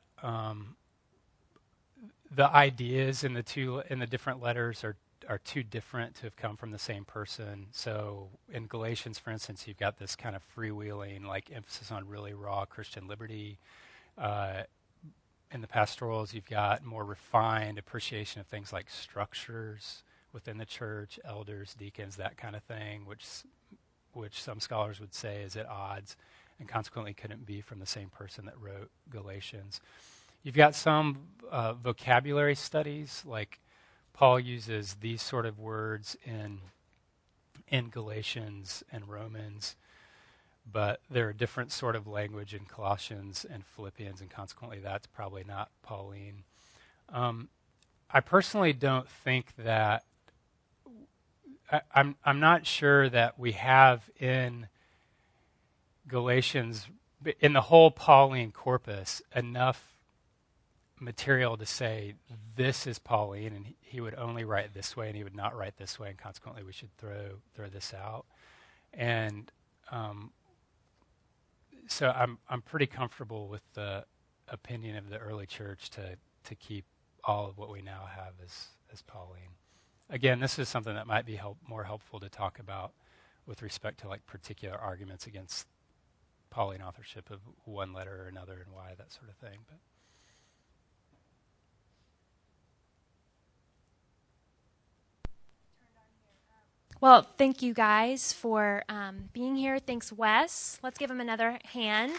the ideas in the different letters are too different to have come from the same person. So in Galatians, for instance, you've got this kind of freewheeling, like emphasis on really raw Christian liberty. In the pastorals, you've got more refined appreciation of things like structures within the church, elders, deacons, that kind of thing, which some scholars would say is at odds and consequently couldn't be from the same person that wrote Galatians. You've got some vocabulary studies, like Paul uses these sort of words in Galatians and Romans, but there are different sort of language in Colossians and Philippians, and consequently that's probably not Pauline. I personally don't think that, I'm not sure that we have in Galatians, in the whole Pauline corpus, enough material to say this is Pauline and he would only write this way and he would not write this way, and consequently we should throw this out. And so I'm pretty comfortable with the opinion of the early church to keep all of what we now have as Pauline. Again, this is something that might be more helpful to talk about with respect to like particular arguments against Pauline authorship of one letter or another and why, that sort of thing. But well, thank you guys for being here. Thanks, Wes. Let's give him another hand.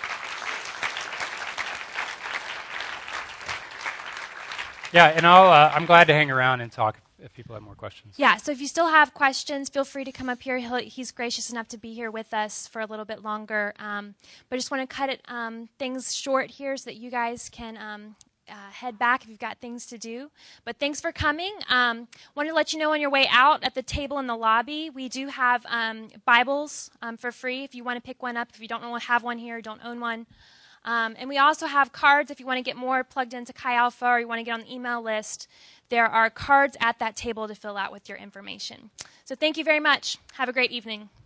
yeah, and I'm glad to hang around and talk if people have more questions. Yeah, so if you still have questions, feel free to come up here. He's gracious enough to be here with us for a little bit longer. But I just want to cut things short here so that you guys can head back if you've got things to do. But thanks for coming. Want to let you know on your way out at the table in the lobby, we do have Bibles for free if you want to pick one up. If you don't have one here, don't own one. And we also have cards if you want to get more plugged into Chi Alpha or you want to get on the email list. There are cards at that table to fill out with your information. So thank you very much. Have a great evening.